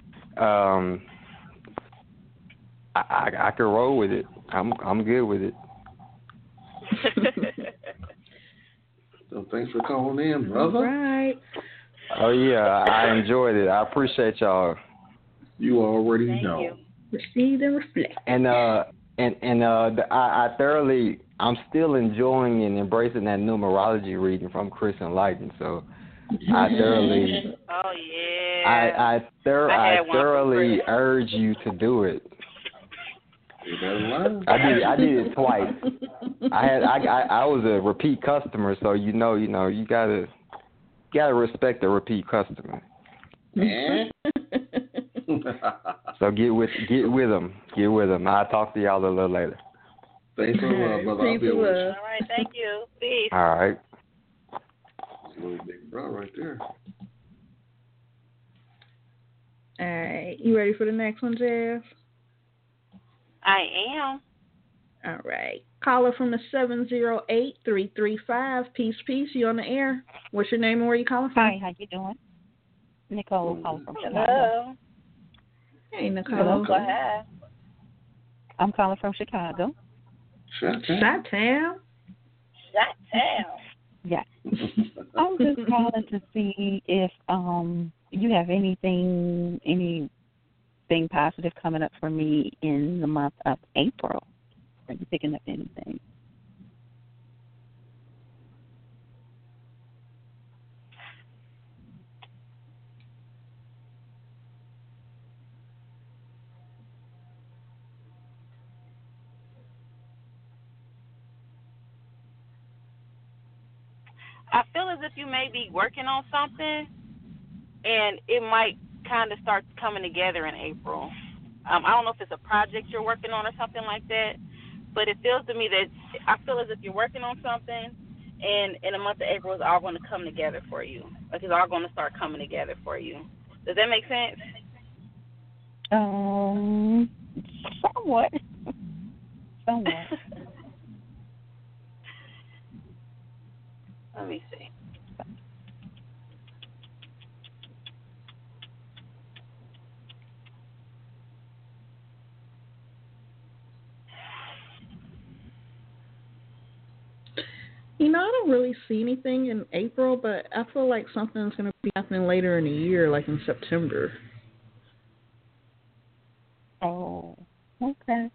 I can roll with it. I'm good with it. So thanks for calling in, brother. All right. Oh yeah, I enjoyed it. I appreciate y'all. You already know. You. Receive and reflect. And I'm still enjoying and embracing that numerology reading from Chris Enlightened. So I thoroughly. Oh yeah. I thoroughly urge you to do it. I did it twice. I was a repeat customer, so you gotta respect a repeat customer. So get with them. I'll talk to y'all a little later. Thanks for the love, brother. I'll be with you. All right, thank you. Peace. All right. Little big bro right there. All right. You ready for the next one, Jazz? I am. All right. Caller from the 708-335. Peace. You on the air. What's your name and where you calling from? Hi, how you doing? Nicole calling from Chicago. Hello. Hey, Nicole. Hello. Go ahead. I'm calling from Chicago. Chi-town. Yeah. I'm just calling to see if you have anything positive coming up for me in the month of April. Are you picking up anything? I feel as if you may be working on something, and it might kind of start coming together in April. I don't know if it's a project you're working on or something like that, but it feels to me that I feel as if you're working on something, and in the month of April, it's all going to come together for you. Like it's all going to start coming together for you. Does that make sense? Somewhat. Let me see. You know, I don't really see anything in April, but I feel like something's going to be happening later in the year, like in September. Oh, okay.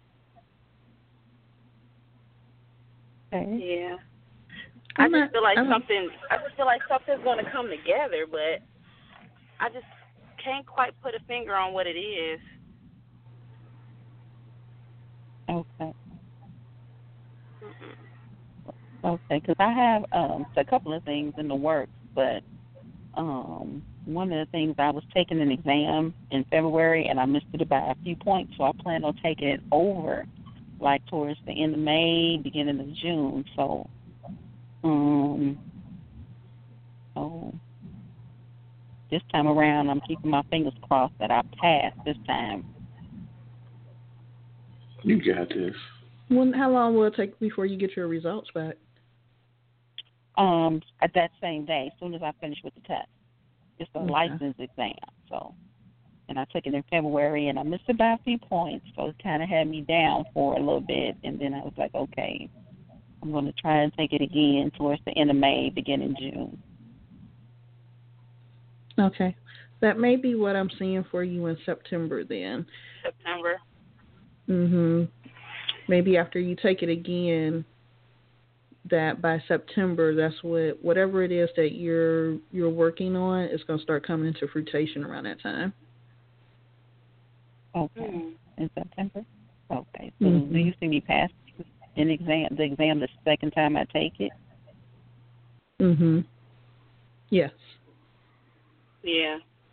Yeah. I just feel like something's going to come together, but I just can't quite put a finger on what it is. Okay. Okay, because I have a couple of things in the works, but one of the things, I was taking an exam in February and I missed it by a few points, so I plan on taking it over, like towards the end of May, beginning of June. So, this time around, I'm keeping my fingers crossed that I pass this time. You got this. How long will it take before you get your results back? At that same day, as soon as I finish with the test. It's a license exam, so. And I took it in February, and I missed it by a few points, so it kind of had me down for a little bit. And then I was like, okay, I'm going to try and take it again towards the end of May, beginning June. Okay. That may be what I'm seeing for you in September then. September. Maybe after you take it again, that by September, that's whatever it is that you're working on is going to start coming into fruition around that time. Okay. In September? Okay. So do you see me pass the exam the second time I take it? Yes. Yeah.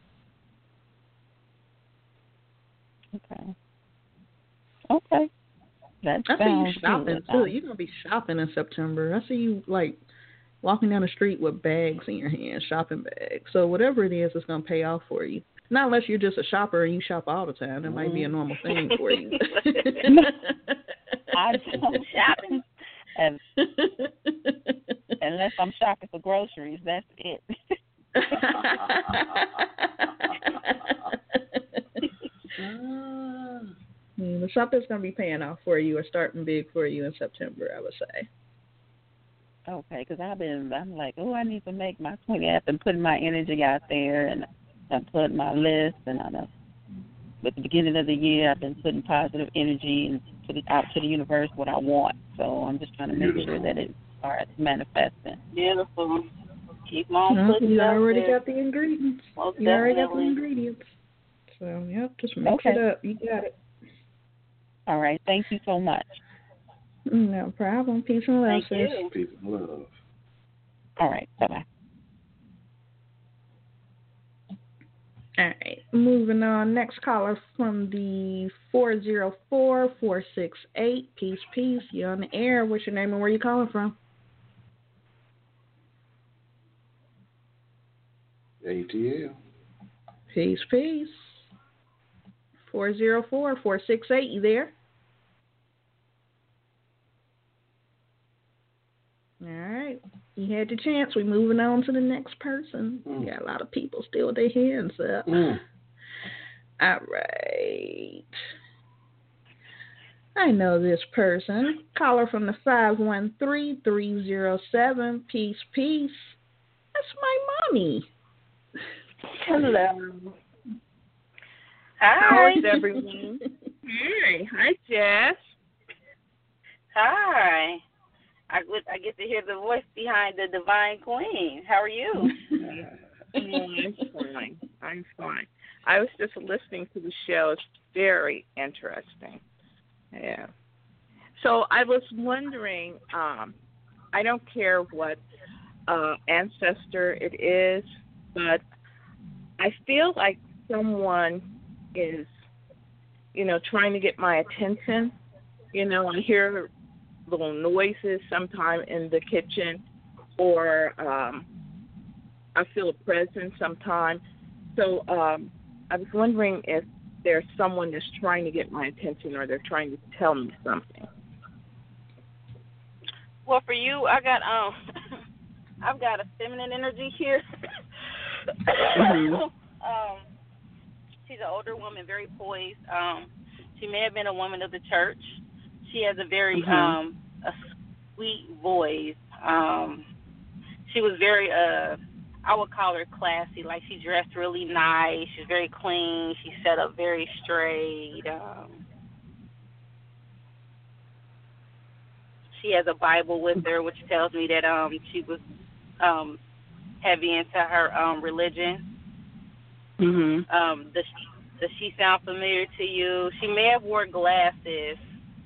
Okay. I see you shopping too. You're gonna be shopping in September. I see you like walking down the street with bags in your hand, shopping bags. So whatever it is, it's gonna pay off for you. Not unless you're just a shopper and you shop all the time. That might be a normal thing for you. I don't shopping. Unless I'm shopping for groceries, that's it. The shopping's going to be paying off for you or starting big for you in September, I would say. Okay, because I'm like, I need to make my 20. I've been putting my energy out there, and I put my list, and at the beginning of the year, I've been putting positive energy and put it out to the universe what I want. So I'm just trying to make sure that it starts manifesting. Beautiful. Keep on putting you it out already there. got the ingredients. Most you already got the ingredients. So, just mix it up. You got it. All right. Thank you so much. No problem. Peace and love, sis. Peace and love. All right. Bye-bye. All right, moving on. Next caller from the 404-468. Peace. You're on the air. What's your name and where you calling from? ATL. Peace. 404-468. You there? All right. You had your chance. We're moving on to the next person. We got a lot of people still with their hands up. All right. I know this person. Caller from the 513-307. Peace. That's my mommy. Hello. Hi. How's everyone? Hi, Jess. Hi. I get to hear the voice behind the Divine Queen. How are you? I'm fine. I was just listening to the show. It's very interesting. Yeah. So I was wondering, I don't care what ancestor it is, but I feel like someone is, trying to get my attention. I hear little noises sometime in the kitchen, or I feel a presence sometime. So I was wondering if there's someone that's trying to get my attention, or they're trying to tell me something. Well, for you, I've got a feminine energy here. She's an older woman, very poised. She may have been a woman of the church. She has a very a sweet voice. She was very I would call her classy. Like, she dressed really nice. She's very clean. She set up very straight. She has a Bible with her, which tells me that she was heavy into her religion. Does she sound familiar to you? She may have wore glasses.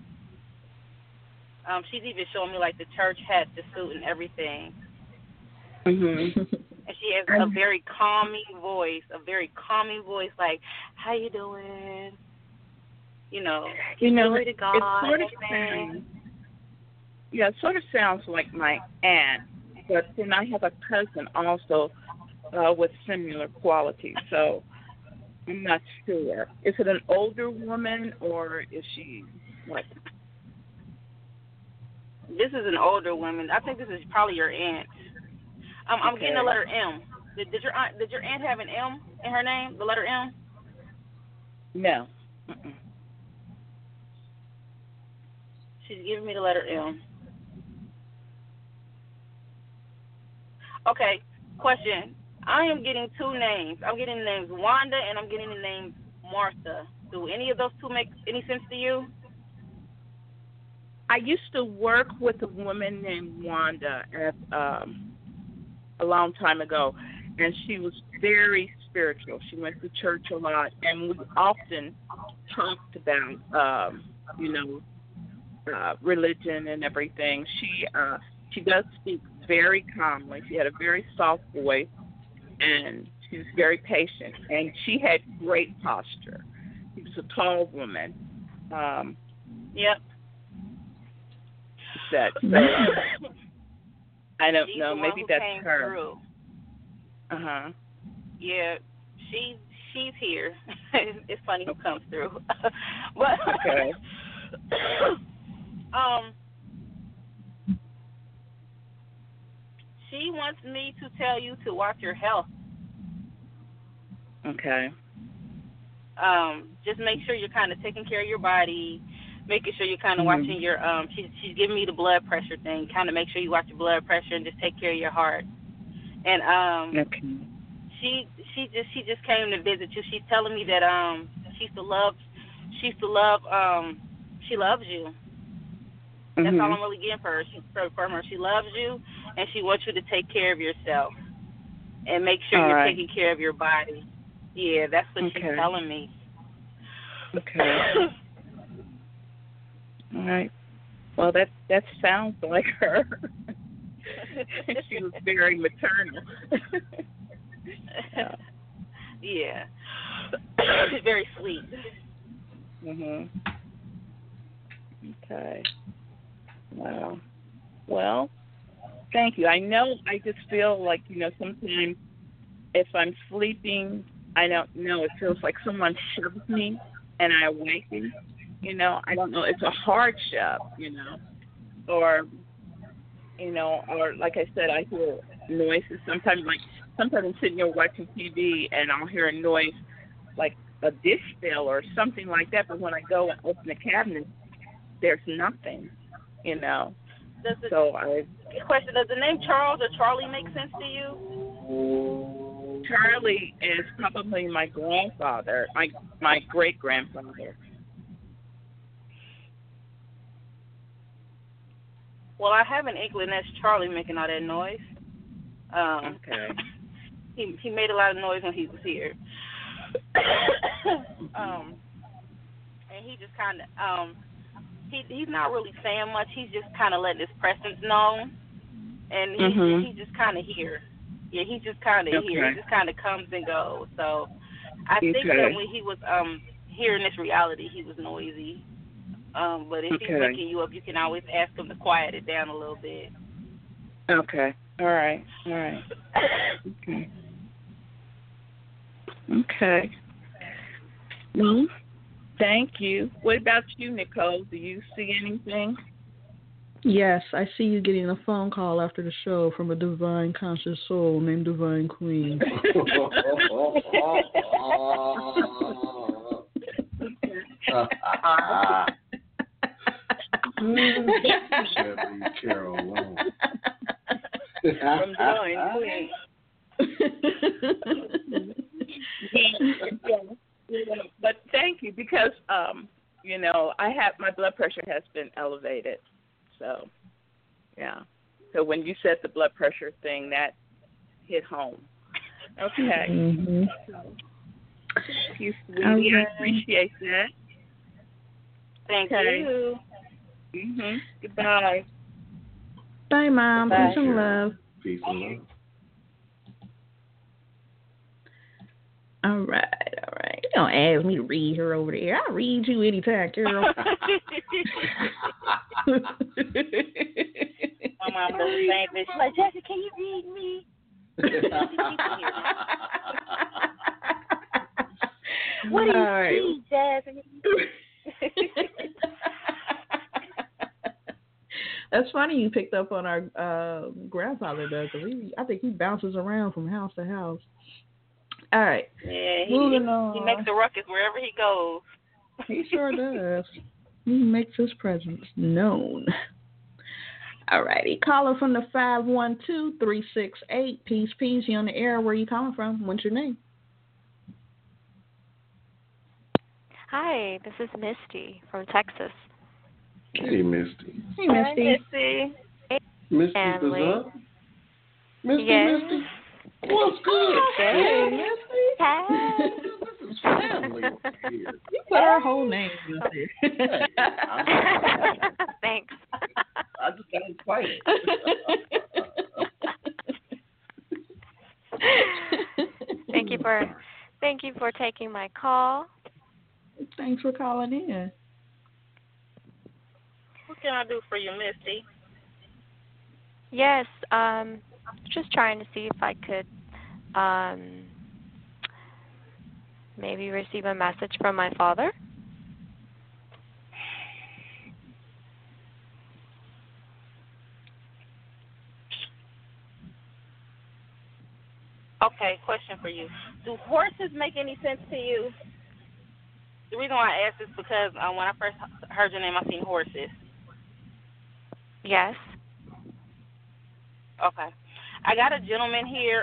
She's even showing me, like, the church hat, the suit, and everything. And she has a very calming voice, like, how you doing? Glory to God. It sort of sounds like my aunt, but then I have a cousin also with similar qualities, so I'm not sure. Is it an older woman, or is she, like... This is an older woman. I think this is probably your aunt. I'm getting the letter M. Did your aunt have an M in her name? The letter M? No. She's giving me the letter M. Okay. Question. I am getting two names. I'm getting the names Wanda, and I'm getting the name Martha. Do any of those two make any sense to you? I used to work with a woman named Wanda at a long time ago, and she was very spiritual. She went to church a lot, and we often talked about, religion and everything. She does speak very calmly. She had a very soft voice, and she was very patient, and she had great posture. She was a tall woman. Yep. That, so, I don't know. Maybe that's her. Through. Yeah, she's here. It's funny who comes through. But okay. She wants me to tell you to watch your health. Okay. Just make sure you're kind of taking care of your body. Making sure you're kind of watching your she's giving me the blood pressure thing. Kind of make sure you watch your blood pressure and just take care of your heart. And she just came to visit you. She's telling me that she loves you. That's all I'm really getting for her. From her. She loves you, and she wants you to take care of yourself and make sure you're taking care of your body. Yeah, that's what she's telling me. Okay. All right. Well, that sounds like her. She was very maternal. Yeah. Very sweet. Okay. Wow. Well, thank you. I know I just feel like, sometimes if I'm sleeping, I don't know, it feels like someone shoves me and I awaken. I don't know. It's a hard shove, or, or like I said, I hear noises. Sometimes I'm sitting there watching TV and I'll hear a noise like a dish spill or something like that. But when I go and open the cabinet, there's nothing, Question, does the name Charles or Charlie make sense to you? Charlie is probably my grandfather, my great-grandfather. Well, I have an inkling that's Charlie making all that noise. Okay. He made a lot of noise when he was here. And he just kind of he's not really saying much. He's just kind of letting his presence known, and he's just kind of here. Yeah, he's just kind of here. He just kind of comes and goes. So I think that when he was here in this reality, he was noisy. But if he's waking you up, you can always ask him to quiet it down a little bit. Okay. All right. Okay. Well, thank you. What about you, Nicole? Do you see anything? Yes, I see you getting a phone call after the show from a divine conscious soul named Divine Queen. Leave Carol alone. From Divine Queen. But thank you because my blood pressure has been elevated. So, yeah. So when you said the blood pressure thing, that hit home. Okay. Thank you, sweetie. Okay. I appreciate that. Thank you. Goodbye. Bye, Mom. Bye. Peace and love. Peace and love. All right. You don't ask me to read her over there. I'll read you anytime, Carol. My mom does the same thing. She's like, Jessica, can you read me? What do you see, Jasmine? That's funny you picked up on our grandfather, though, because I think he bounces around from house to house. All right. Yeah, moving on. He makes a ruckus wherever he goes. He sure does. He makes his presence known. All righty. Caller from the 512-368. Peace. You on the air. Where are you calling from? What's your name? Hi, this is Misty from Texas. Hey, Misty. Hey, Misty. Misty Bizarre? Misty? What's good? Hey, Misty. Hey. This is family here. You put our whole name up there. Thanks. I just got excited. Thank you for taking my call. Thanks for calling in. What can I do for you, Misty? Yes, just trying to see if I could maybe receive a message from my father. Okay, question for you. Do horses make any sense to you? The reason why I asked is because when I first heard your name, I seen horses. Yes. Okay. I got a gentleman here.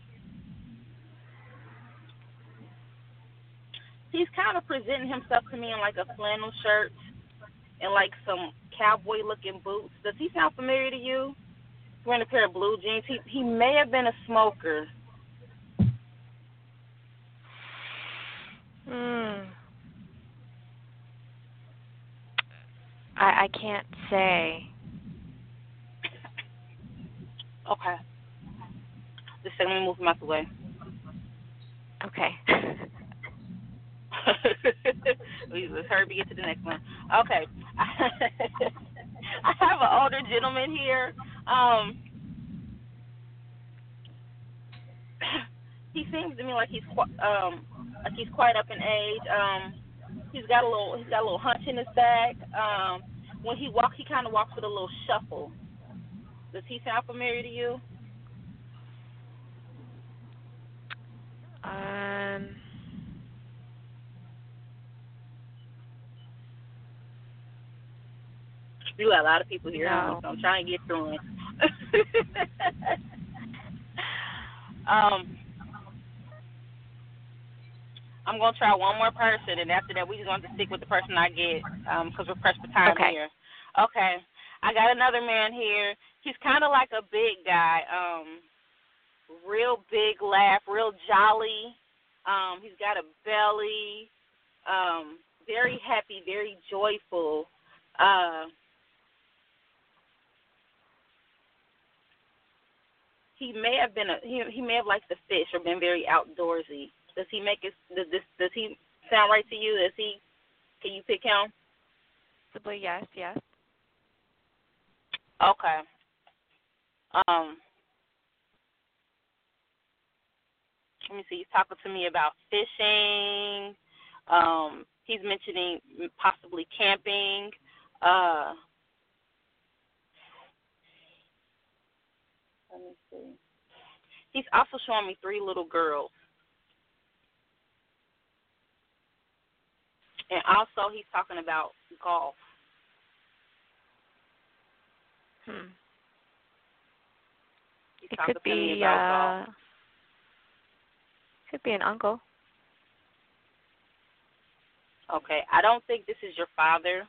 He's kind of presenting himself to me in like a flannel shirt and like some cowboy-looking boots. Does he sound familiar to you? He's wearing a pair of blue jeans. He may have been a smoker. I can't say. Okay. Just let me move him out the way. Okay. Okay. Let's hurry to get to the next one. Okay. I have an older gentleman here. He seems to me like he's quite up in age. He's got a little hunch in his back. When he walks, he kind of walks with a little shuffle. Does he sound familiar to you? You got a lot of people here, no. So I'm trying to get through it. I'm going to try one more person, and after that, we're just going to stick with the person I get because we're pressed for time here. Okay. I got another man here. He's kind of like a big guy, real big laugh, real jolly. He's got a belly, very happy, very joyful. He may have been he may have liked to fish or been very outdoorsy. Does he does he sound right to you? Can you pick him? Possibly, yes. Okay. Let me see. He's talking to me about fishing. He's mentioning possibly camping. Let me see. He's also showing me 3 little girls. And also he's talking about golf. It could be an uncle. Okay. I don't think this is your father.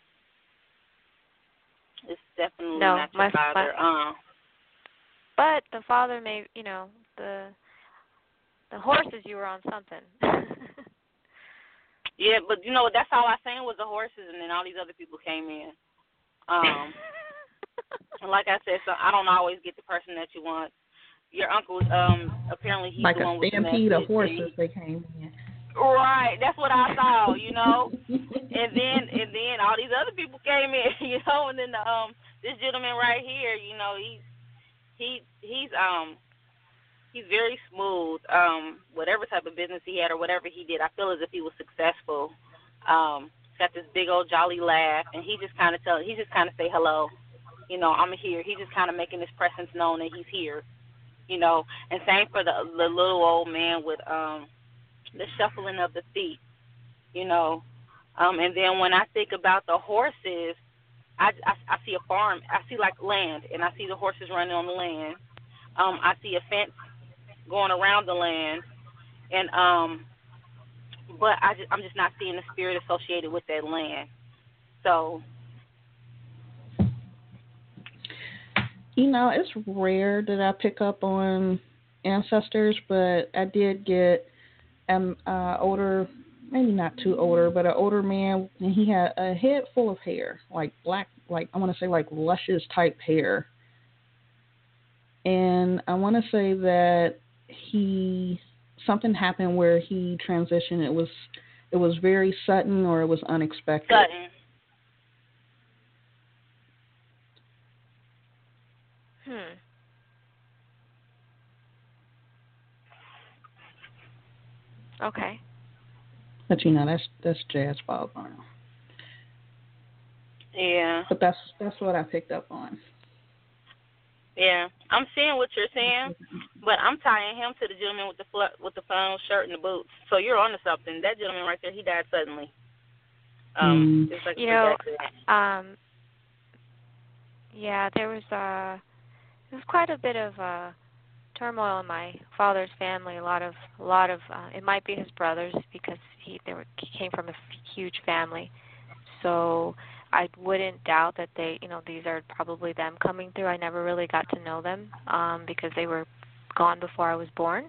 It's definitely not your father. But the father may, the horses, you were on something. Yeah, but that's all I sang was the horses, and then all these other people came in. And like I said, so I don't always get the person that you want. Your uncle, apparently he's like the one with the stampede of message. horses. They came in. Right, that's what I saw, And then all these other people came in, and then this gentleman right here, he's very smooth. Whatever type of business he had or whatever he did, I feel as if he was successful. He's got this big old jolly laugh, and he just kind of say hello. I'm here. He's just kind of making his presence known that he's here. And same for the little old man with the shuffling of the feet. And then when I think about the horses, I see a farm. I see like land, and I see the horses running on the land. I see a fence going around the land, and but I'm just not seeing the spirit associated with that land. So, it's rare that I pick up on ancestors, but I did get older, maybe not too older, but an older man, and he had a head full of hair, like black, like I want to say like luscious type hair. And I want to say that something happened where he transitioned. It was very sudden, or it was unexpected. Sudden. Okay. But that's Jazz Bob Arnold. Yeah. But that's what I picked up on. Yeah, I'm seeing what you're saying, but I'm tying him to the gentleman with the flannel shirt and the boots. So you're onto something. That gentleman right there, he died suddenly. Just like yeah, there was quite a bit of turmoil in my father's family. A lot of it might be his brothers, because he came from a huge family. So I wouldn't doubt that these are probably them coming through. I never really got to know them because they were gone before I was born.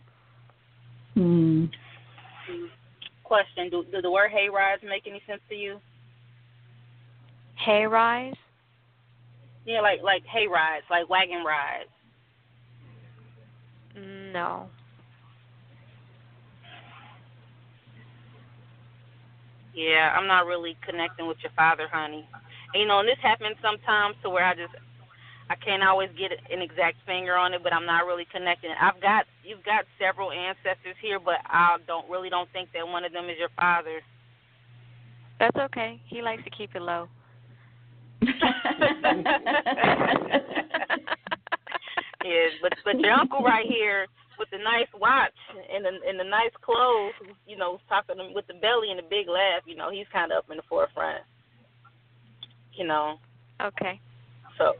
Question: Do the word hay rise make any sense to you? Hay rise? Yeah, like hay rides, like wagon rides. No. Yeah, I'm not really connecting with your father, honey. And, and this happens sometimes to where I can't always get an exact finger on it, but I'm not really connecting. You've got several ancestors here, but I don't think that one of them is your father. That's okay. He likes to keep it low. Yeah, but your uncle right here with the nice watch and the nice clothes, talking with the belly and the big laugh, he's kind of up in the forefront. Okay. So.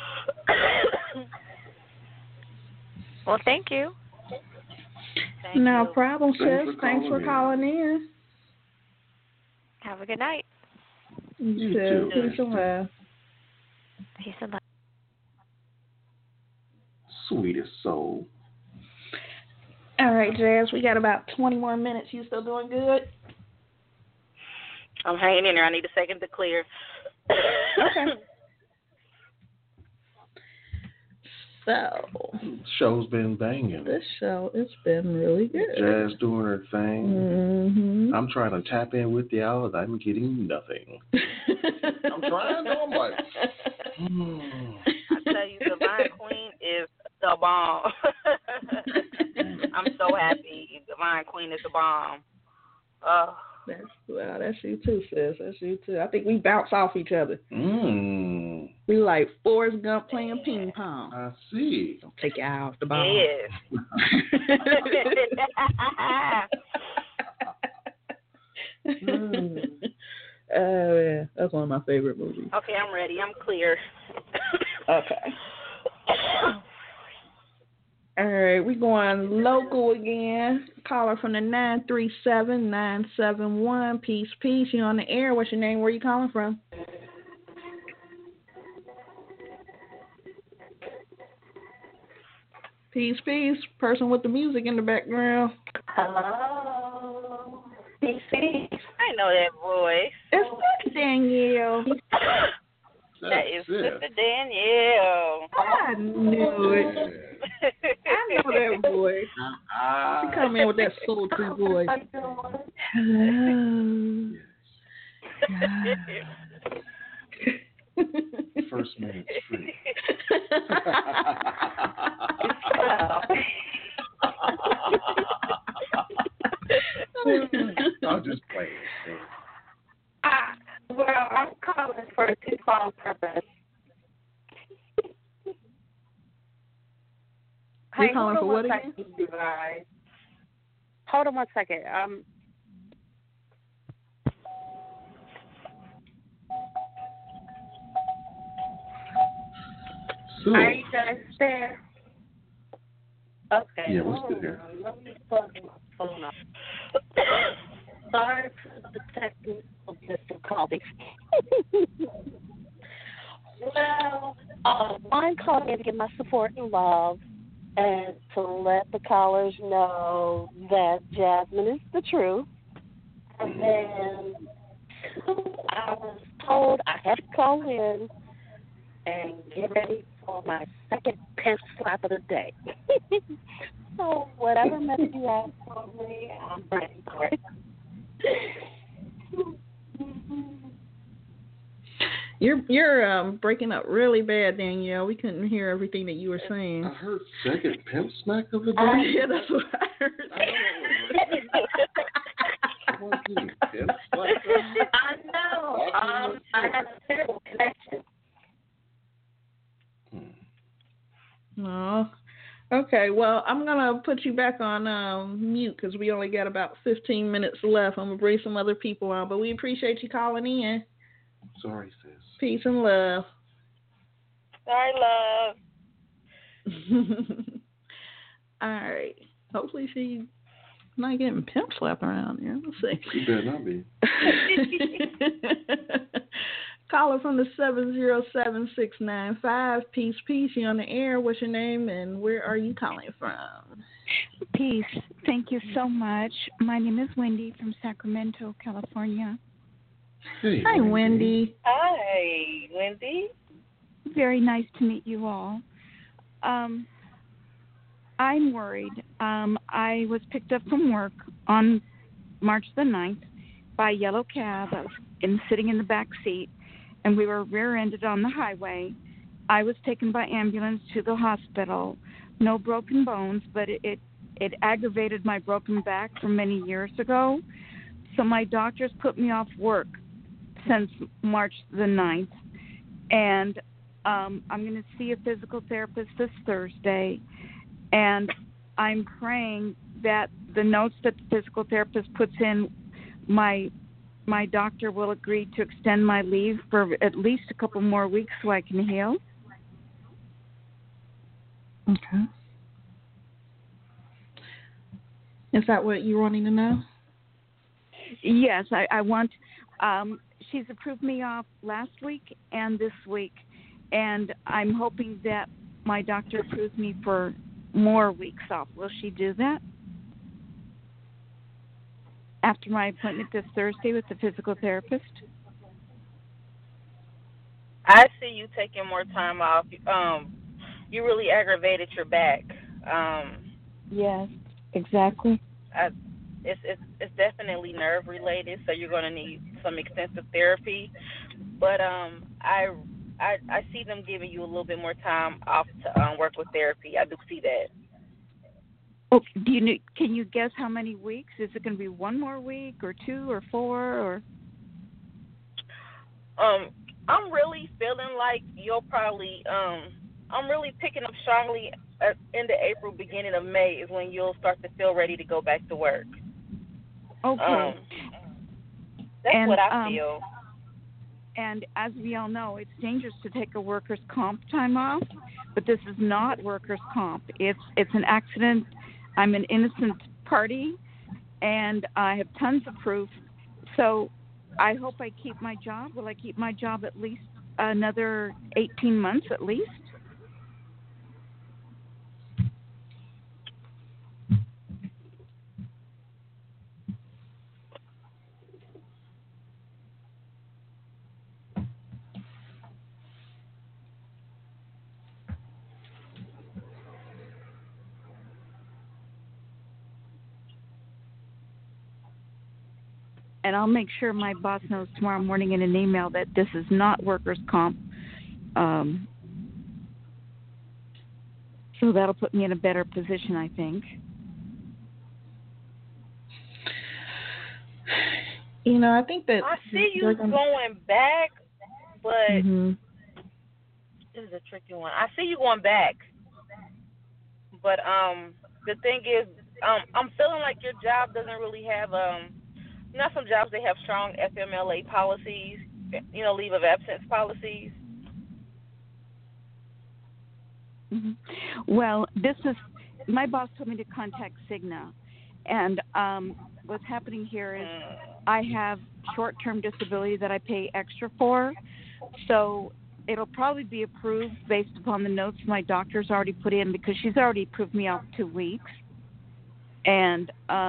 Well, thank you. No problem, sis. Thanks for calling in. Have a good night. You too. Peace and love. Peace and love. Sweetest soul. All right, Jazz, we got about 20 more minutes. You still doing good? I'm hanging in there. I need a second to clear. Okay. So, show's been banging. This show, it's been really good. Jazz doing her thing. Mm-hmm. I'm trying to tap in with y'all, and I'm getting nothing. I'm trying. I'm like, I tell you, Divine Queen is the bomb. I'm so happy. Divine Queen is the bomb. Oh. That's you too, sis. That's you too. I think we bounce off each other. We like Forrest Gump playing ping pong. I see. Don't take your eye off the ball. Yeah. Oh yeah, that's one of my favorite movies. Okay, I'm ready. I'm clear. Okay. All right, we're going local again. Caller from the 937-971. Peace. You on the air. What's your name? Where you calling from? Peace. Person with the music in the background. Hello. Peace. I know that voice. It's Danielle. That is Sister Danielle. I knew it. I know that voice. She come in with that sultry voice. Hello. First minute's free. I'll just play it. Well, I'm calling for a two-phone purpose. You're calling for what again? Hold on one second. Are you guys there? Okay. Yeah, we're still here. Let me plug my phone up. Sorry for the technical difficulties. Well, I'm calling in to give my support and love and to let the callers know that Jasmine is the truth. And then I was told I have to call in and get ready for my second pimp slap of the day. So whatever message you have for me, I'm ready for it. You're breaking up really bad, Danielle. We couldn't hear everything that you were saying. I heard second pimp smack of the day. Yeah, that's what I heard. I know. I have a terrible connection. Oh, okay. Well, I'm gonna put you back on mute because we only got about 15 minutes left. I'm gonna bring some other people on, but we appreciate you calling in. Sorry, sis. Peace and love. Sorry, love. All right. Hopefully she's not getting pimp slapped around here. Let's see. She better not be. Caller from the 707-695. Peace. You on the air. What's your name and where are you calling from? Peace. Thank you so much. My name is Wendy from Sacramento, California. Hey, hi, Wendy. Hi, Wendy. Very nice to meet you all. I'm worried. I was picked up from work on March the 9th by a yellow cab. I was sitting in the back seat, and we were rear-ended on the highway. I was taken by ambulance to the hospital. No broken bones, but it aggravated my broken back from many years ago. So my doctors put me off work since March the 9th. And I'm going to see a physical therapist this Thursday. And I'm praying that the notes that the physical therapist puts in, my doctor will agree to extend my leave for at least a couple more weeks so I can heal. Okay. Is that what you're wanting to know? Yes, I want. She's approved me off last week and this week, and I'm hoping that my doctor approves me for more weeks off. Will she do that? After my appointment this Thursday with the physical therapist? I see you taking more time off. You really aggravated your back. Yes, exactly. It's definitely nerve related, so you're going to need some extensive therapy. But I see them giving you a little bit more time off to work with therapy. I do see that. Okay. Can you guess how many weeks? Is it going to be 1 more week, or 2, or 4, or? I'm really feeling like you'll probably. I'm really picking up strongly at end of April, beginning of May is when you'll start to feel ready to go back to work. Okay. That's what I feel. And as we all know, it's dangerous to take a workers' comp time off, but this is not workers' comp. It's an accident. I'm an innocent party, and I have tons of proof. So I hope I keep my job. Will I keep my job at least another 18 months at least? And I'll make sure my boss knows tomorrow morning in an email that this is not workers' comp. So that'll put me in a better position, I think. I think that I see you going back, but this is a tricky one. I see you going back, but the thing is, I'm feeling like your job doesn't really have some jobs, they have strong FMLA policies, leave of absence policies. Well, my boss told me to contact Cigna, and what's happening here is I have short-term disability that I pay extra for, so it'll probably be approved based upon the notes my doctor's already put in, because she's already approved me off 2 weeks, and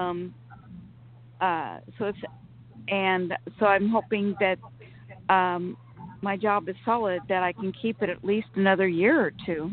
so I'm hoping that my job is solid, that I can keep it at least another year or 2.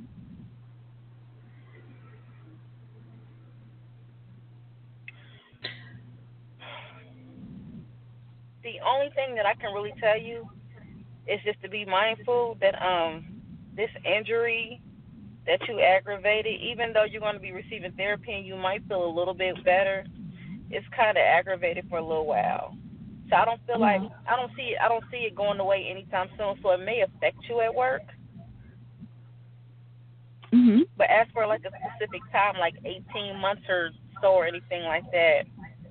The only thing that I can really tell you is just to be mindful that this injury that you aggravated, even though you're going to be receiving therapy and you might feel a little bit better, it's kind of aggravated for a little while. So I don't feel like I don't see it going away anytime soon. So it may affect you at work. But as for like a specific time, like 18 months or so, or anything like that.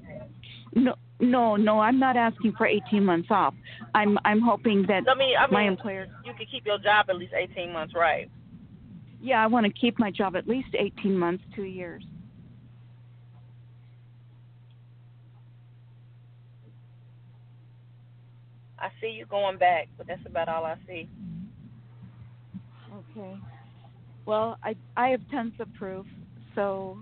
No, I'm not asking for 18 months off. I'm hoping that my employer. You can keep your job at least 18 months, right? Yeah, I want to keep my job at least 18 months, 2 years. I see you going back, but that's about all I see. Okay. Well, I have tons of proof, so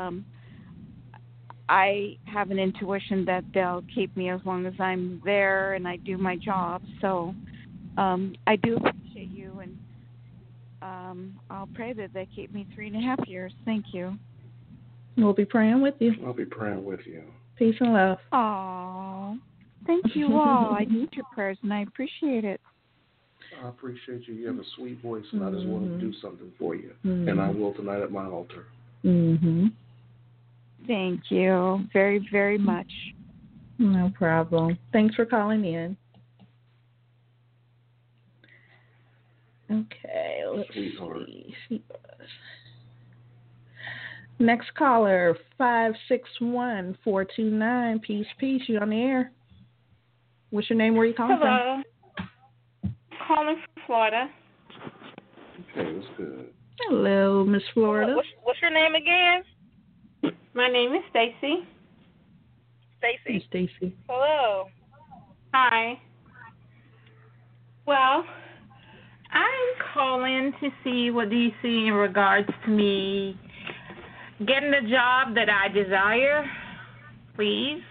I have an intuition that they'll keep me as long as I'm there and I do my job. So I do appreciate you, and I'll pray that they keep me 3.5 years. Thank you. We'll be praying with you. I'll be praying with you. Peace and love. Aww. Thank you all. I need your prayers, and I appreciate it. I appreciate you. You have a sweet voice, and I just want to do something for you. And I will tonight at my altar. Thank you very, very much. No problem. Thanks for calling in. Okay, let's see. Next caller, 561-429. Peace, you on the air. What's your name? Where are you calling from? Hello. Calling from Florida. Okay, that's good. Hello, Miss Florida. What's your name again? My name is Stacy. Stacy. Stacy. Hello. Hi. Well, I'm calling to see what do you see in regards to me getting the job that I desire, please.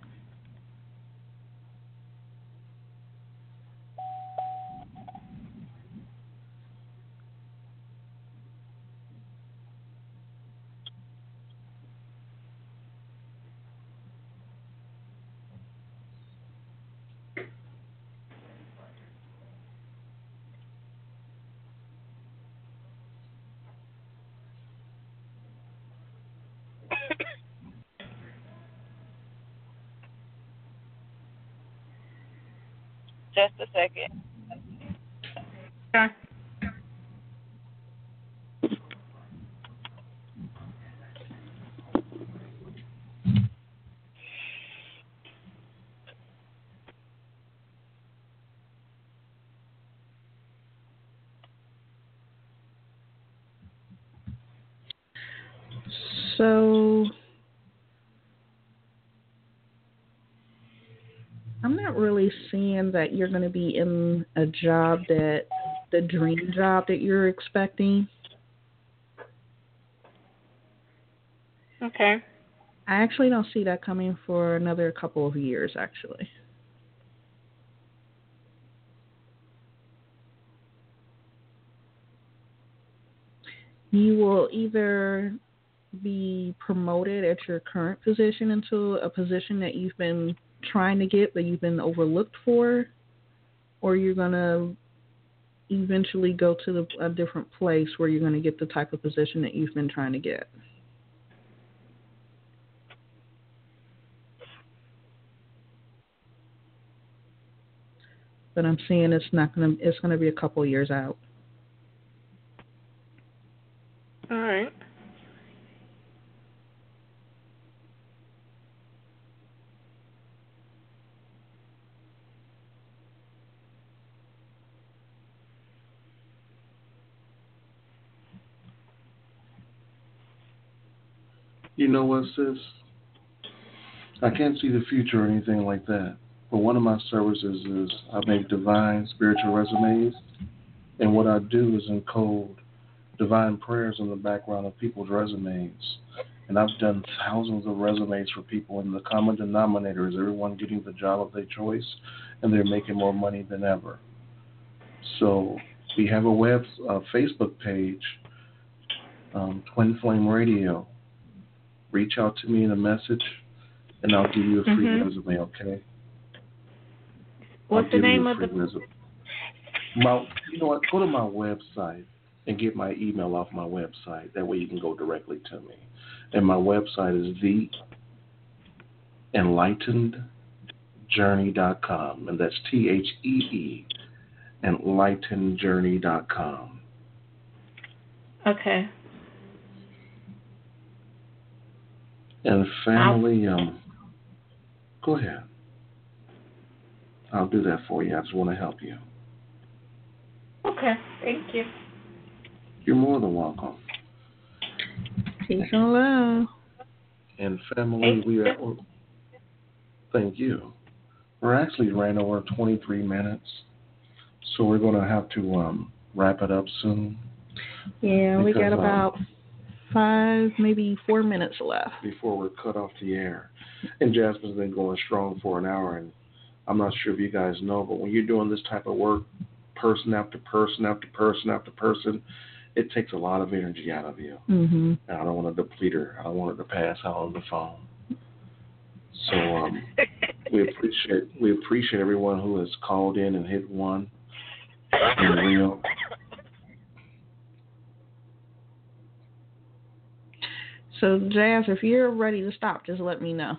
Just a second. Sure. So I'm not really seeing that you're going to be in a job the dream job that you're expecting. Okay. I actually don't see that coming for another couple of years, actually. You will either be promoted at your current position into a position that you've been trying to get but you've been overlooked for, or you're going to eventually go to a different place where you're going to get the type of position that you've been trying to get. But I'm seeing it's going to be a couple of years out. All right. You know what, sis? I can't see the future or anything like that. But one of my services is I make divine spiritual resumes. And what I do is encode divine prayers in the background of people's resumes. And I've done thousands of resumes for people, and the common denominator is everyone getting the job of their choice, and they're making more money than ever. So we have a Facebook page, Twin Flame Radio. Reach out to me in a message, and I'll give you a free resume, okay? What's the name of the... You know what? Go to my website and get my email off my website. That way you can go directly to me. And my website is theenlightenedjourney.com, and that's THEE, enlightenedjourney.com. Okay. And family, go ahead. I'll do that for you. I just want to help you. Okay, thank you. You're more than welcome. Peace and love. And family, thank you. We're actually ran over 23 minutes, so we're going to have to wrap it up soon. Yeah, we got about 5, maybe 4 minutes left before we're cut off the air. And Jasmine's been going strong for an hour, and I'm not sure if you guys know, but when you're doing this type of work, person after person after person after person, it takes a lot of energy out of you. Mm-hmm. And I don't want to deplete her. I don't want her to pass out on the phone. So We appreciate everyone who has called in and hit one. Real. So, Jazz, if you're ready to stop, just let me know.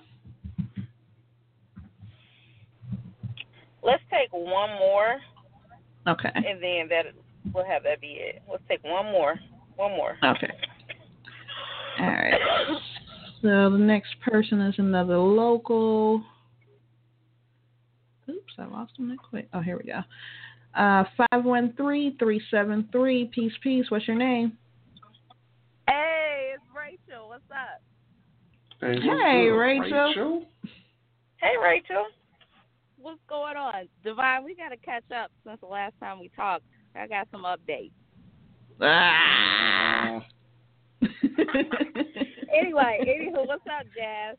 Let's take one more. Okay. And then we'll have that be it. Let's take one more. Okay. All right. So the next person is another local. Oops, I lost them that quick. Oh, here we go. 513-373. Peace. What's your name? Hey, it's Rachel. What's up? Hey, Rachel. Hey, Rachel. What's going on? Divine, we got to catch up since the last time we talked. I got some updates. Anywho, what's up, Jazz?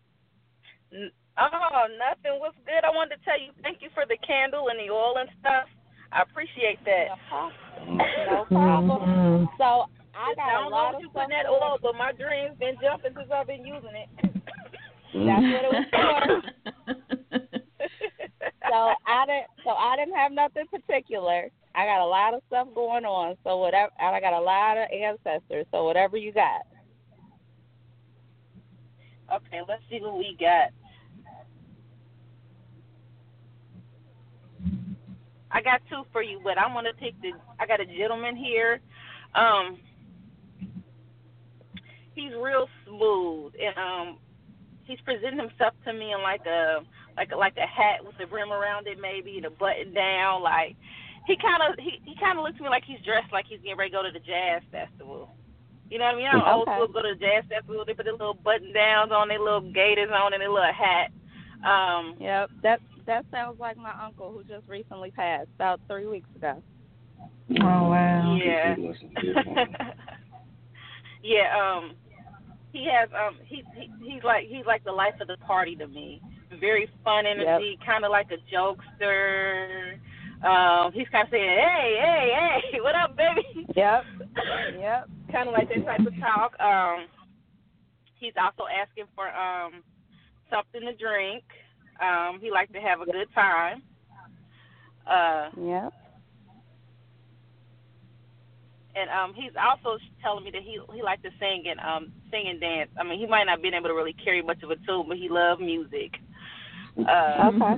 Oh, nothing. What's good? I wanted to tell you thank you for the candle and the oil and stuff. I appreciate that. No problem. So I got a lot of you stuff. Put that oil, but my dream's been jumping since I've been using it. That's what it was for. So I didn't have nothing particular. I got a lot of stuff going on. So whatever, and I got a lot of ancestors. So whatever you got. Okay, let's see what we got. I got two for you, but I want to take I got a gentleman here. He's real smooth, and he's presenting himself to me in like a hat with the rim around it, maybe, and a button down. Like he kind of looks to me like he's dressed like he's getting ready to go to the jazz festival. You know what I mean? I'm old school, go to the jazz festival. They put their little button downs on, their little gaiters on, and their little hat. Yep, that sounds like my uncle who just recently passed about 3 weeks ago. Oh wow. Yeah. Yeah. He has he's like the life of the party to me. Very fun energy, kind of like a jokester. He's kind of saying, hey, what up, baby? Yep. Kind of like that type of talk. He's also asking for something to drink. He likes to have a good time. Yep. And he's also telling me that he likes to sing and dance. I mean, he might not been able to really carry much of a tune, but he loves music. Okay.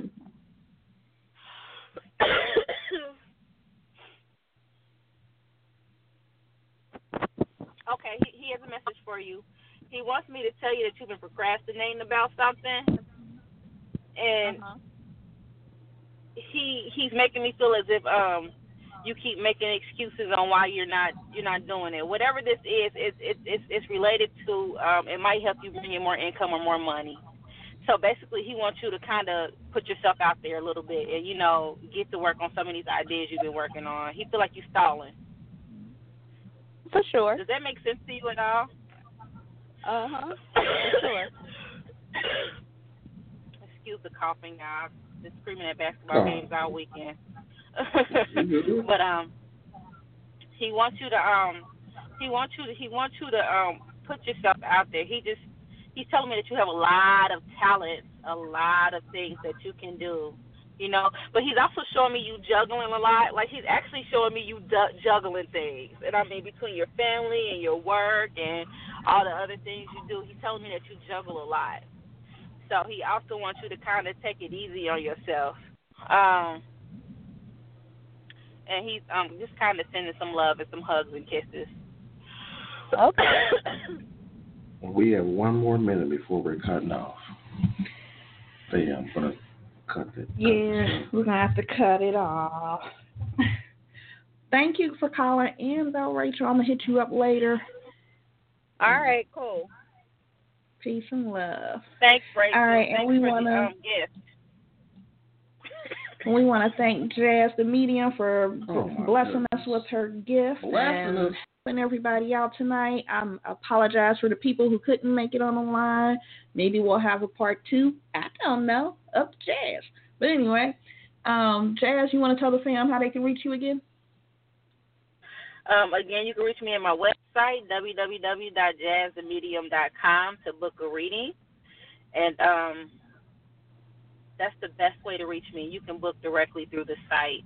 Okay, he has a message for you. He wants me to tell you that you've been procrastinating about something, and he's making me feel as if you keep making excuses on why you're not doing it. Whatever this is, it's related to it might help you bring in more income or more money. So basically, he wants you to kind of put yourself out there a little bit and get to work on some of these ideas you've been working on. He feel like you're stalling. For sure. Does that make sense to you at all? For sure. Excuse the coughing, now. I've been screaming at basketball games all weekend. But he wants you to put yourself out there. He's telling me that you have a lot of talents, a lot of things that you can do. But he's also showing me you juggling a lot. Like, he's actually showing me you juggling things. And I mean, between your family and your work and all the other things you do, he's telling me that you juggle a lot. So he also wants you to kind of take it easy on yourself. And he's just kind of sending some love and some hugs and kisses. Okay. We have 1 more minute before we're cutting off. So yeah, I'm going to cut it. Yeah, we're going to have to cut it off. Thank you for calling in, though, Rachel. I'm going to hit you up later. All right, cool. Peace and love. Thanks, Rachel. All right, Thanks and we for want the gift. We want to thank Jazz, the medium, for blessing us with her gift and helping everybody out tonight. I apologize for the people who couldn't make it on the line. Maybe we'll have a part 2. I don't know. Up to Jazz. But anyway, Jazz, you want to tell the fam how they can reach you again? Again, you can reach me at my website, www.jazzthemedium.com, to book a reading. And that's the best way to reach me. You can book directly through the site.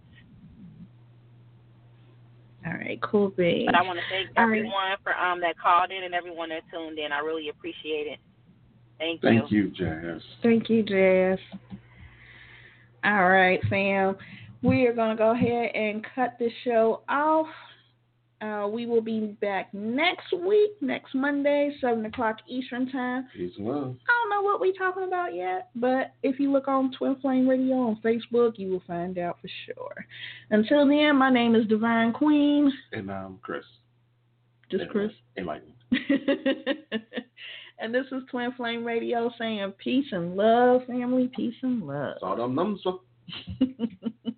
All right, cool, babe. But I want to thank everyone for that called in and everyone that tuned in. I really appreciate it. Thank you. Thank you, Jazz. Thank you, Jazz. All right, fam. We are going to go ahead and cut this show off. We will be back next week, next Monday, 7 o'clock Eastern Time. Peace and love. I don't know what we're talking about yet, but if you look on Twin Flame Radio on Facebook, you will find out for sure. Until then, my name is Divine Queen. And I'm Chris. Just Chris? Enlightened. And this is Twin Flame Radio saying peace and love, family. Peace and love. Saw them numbers.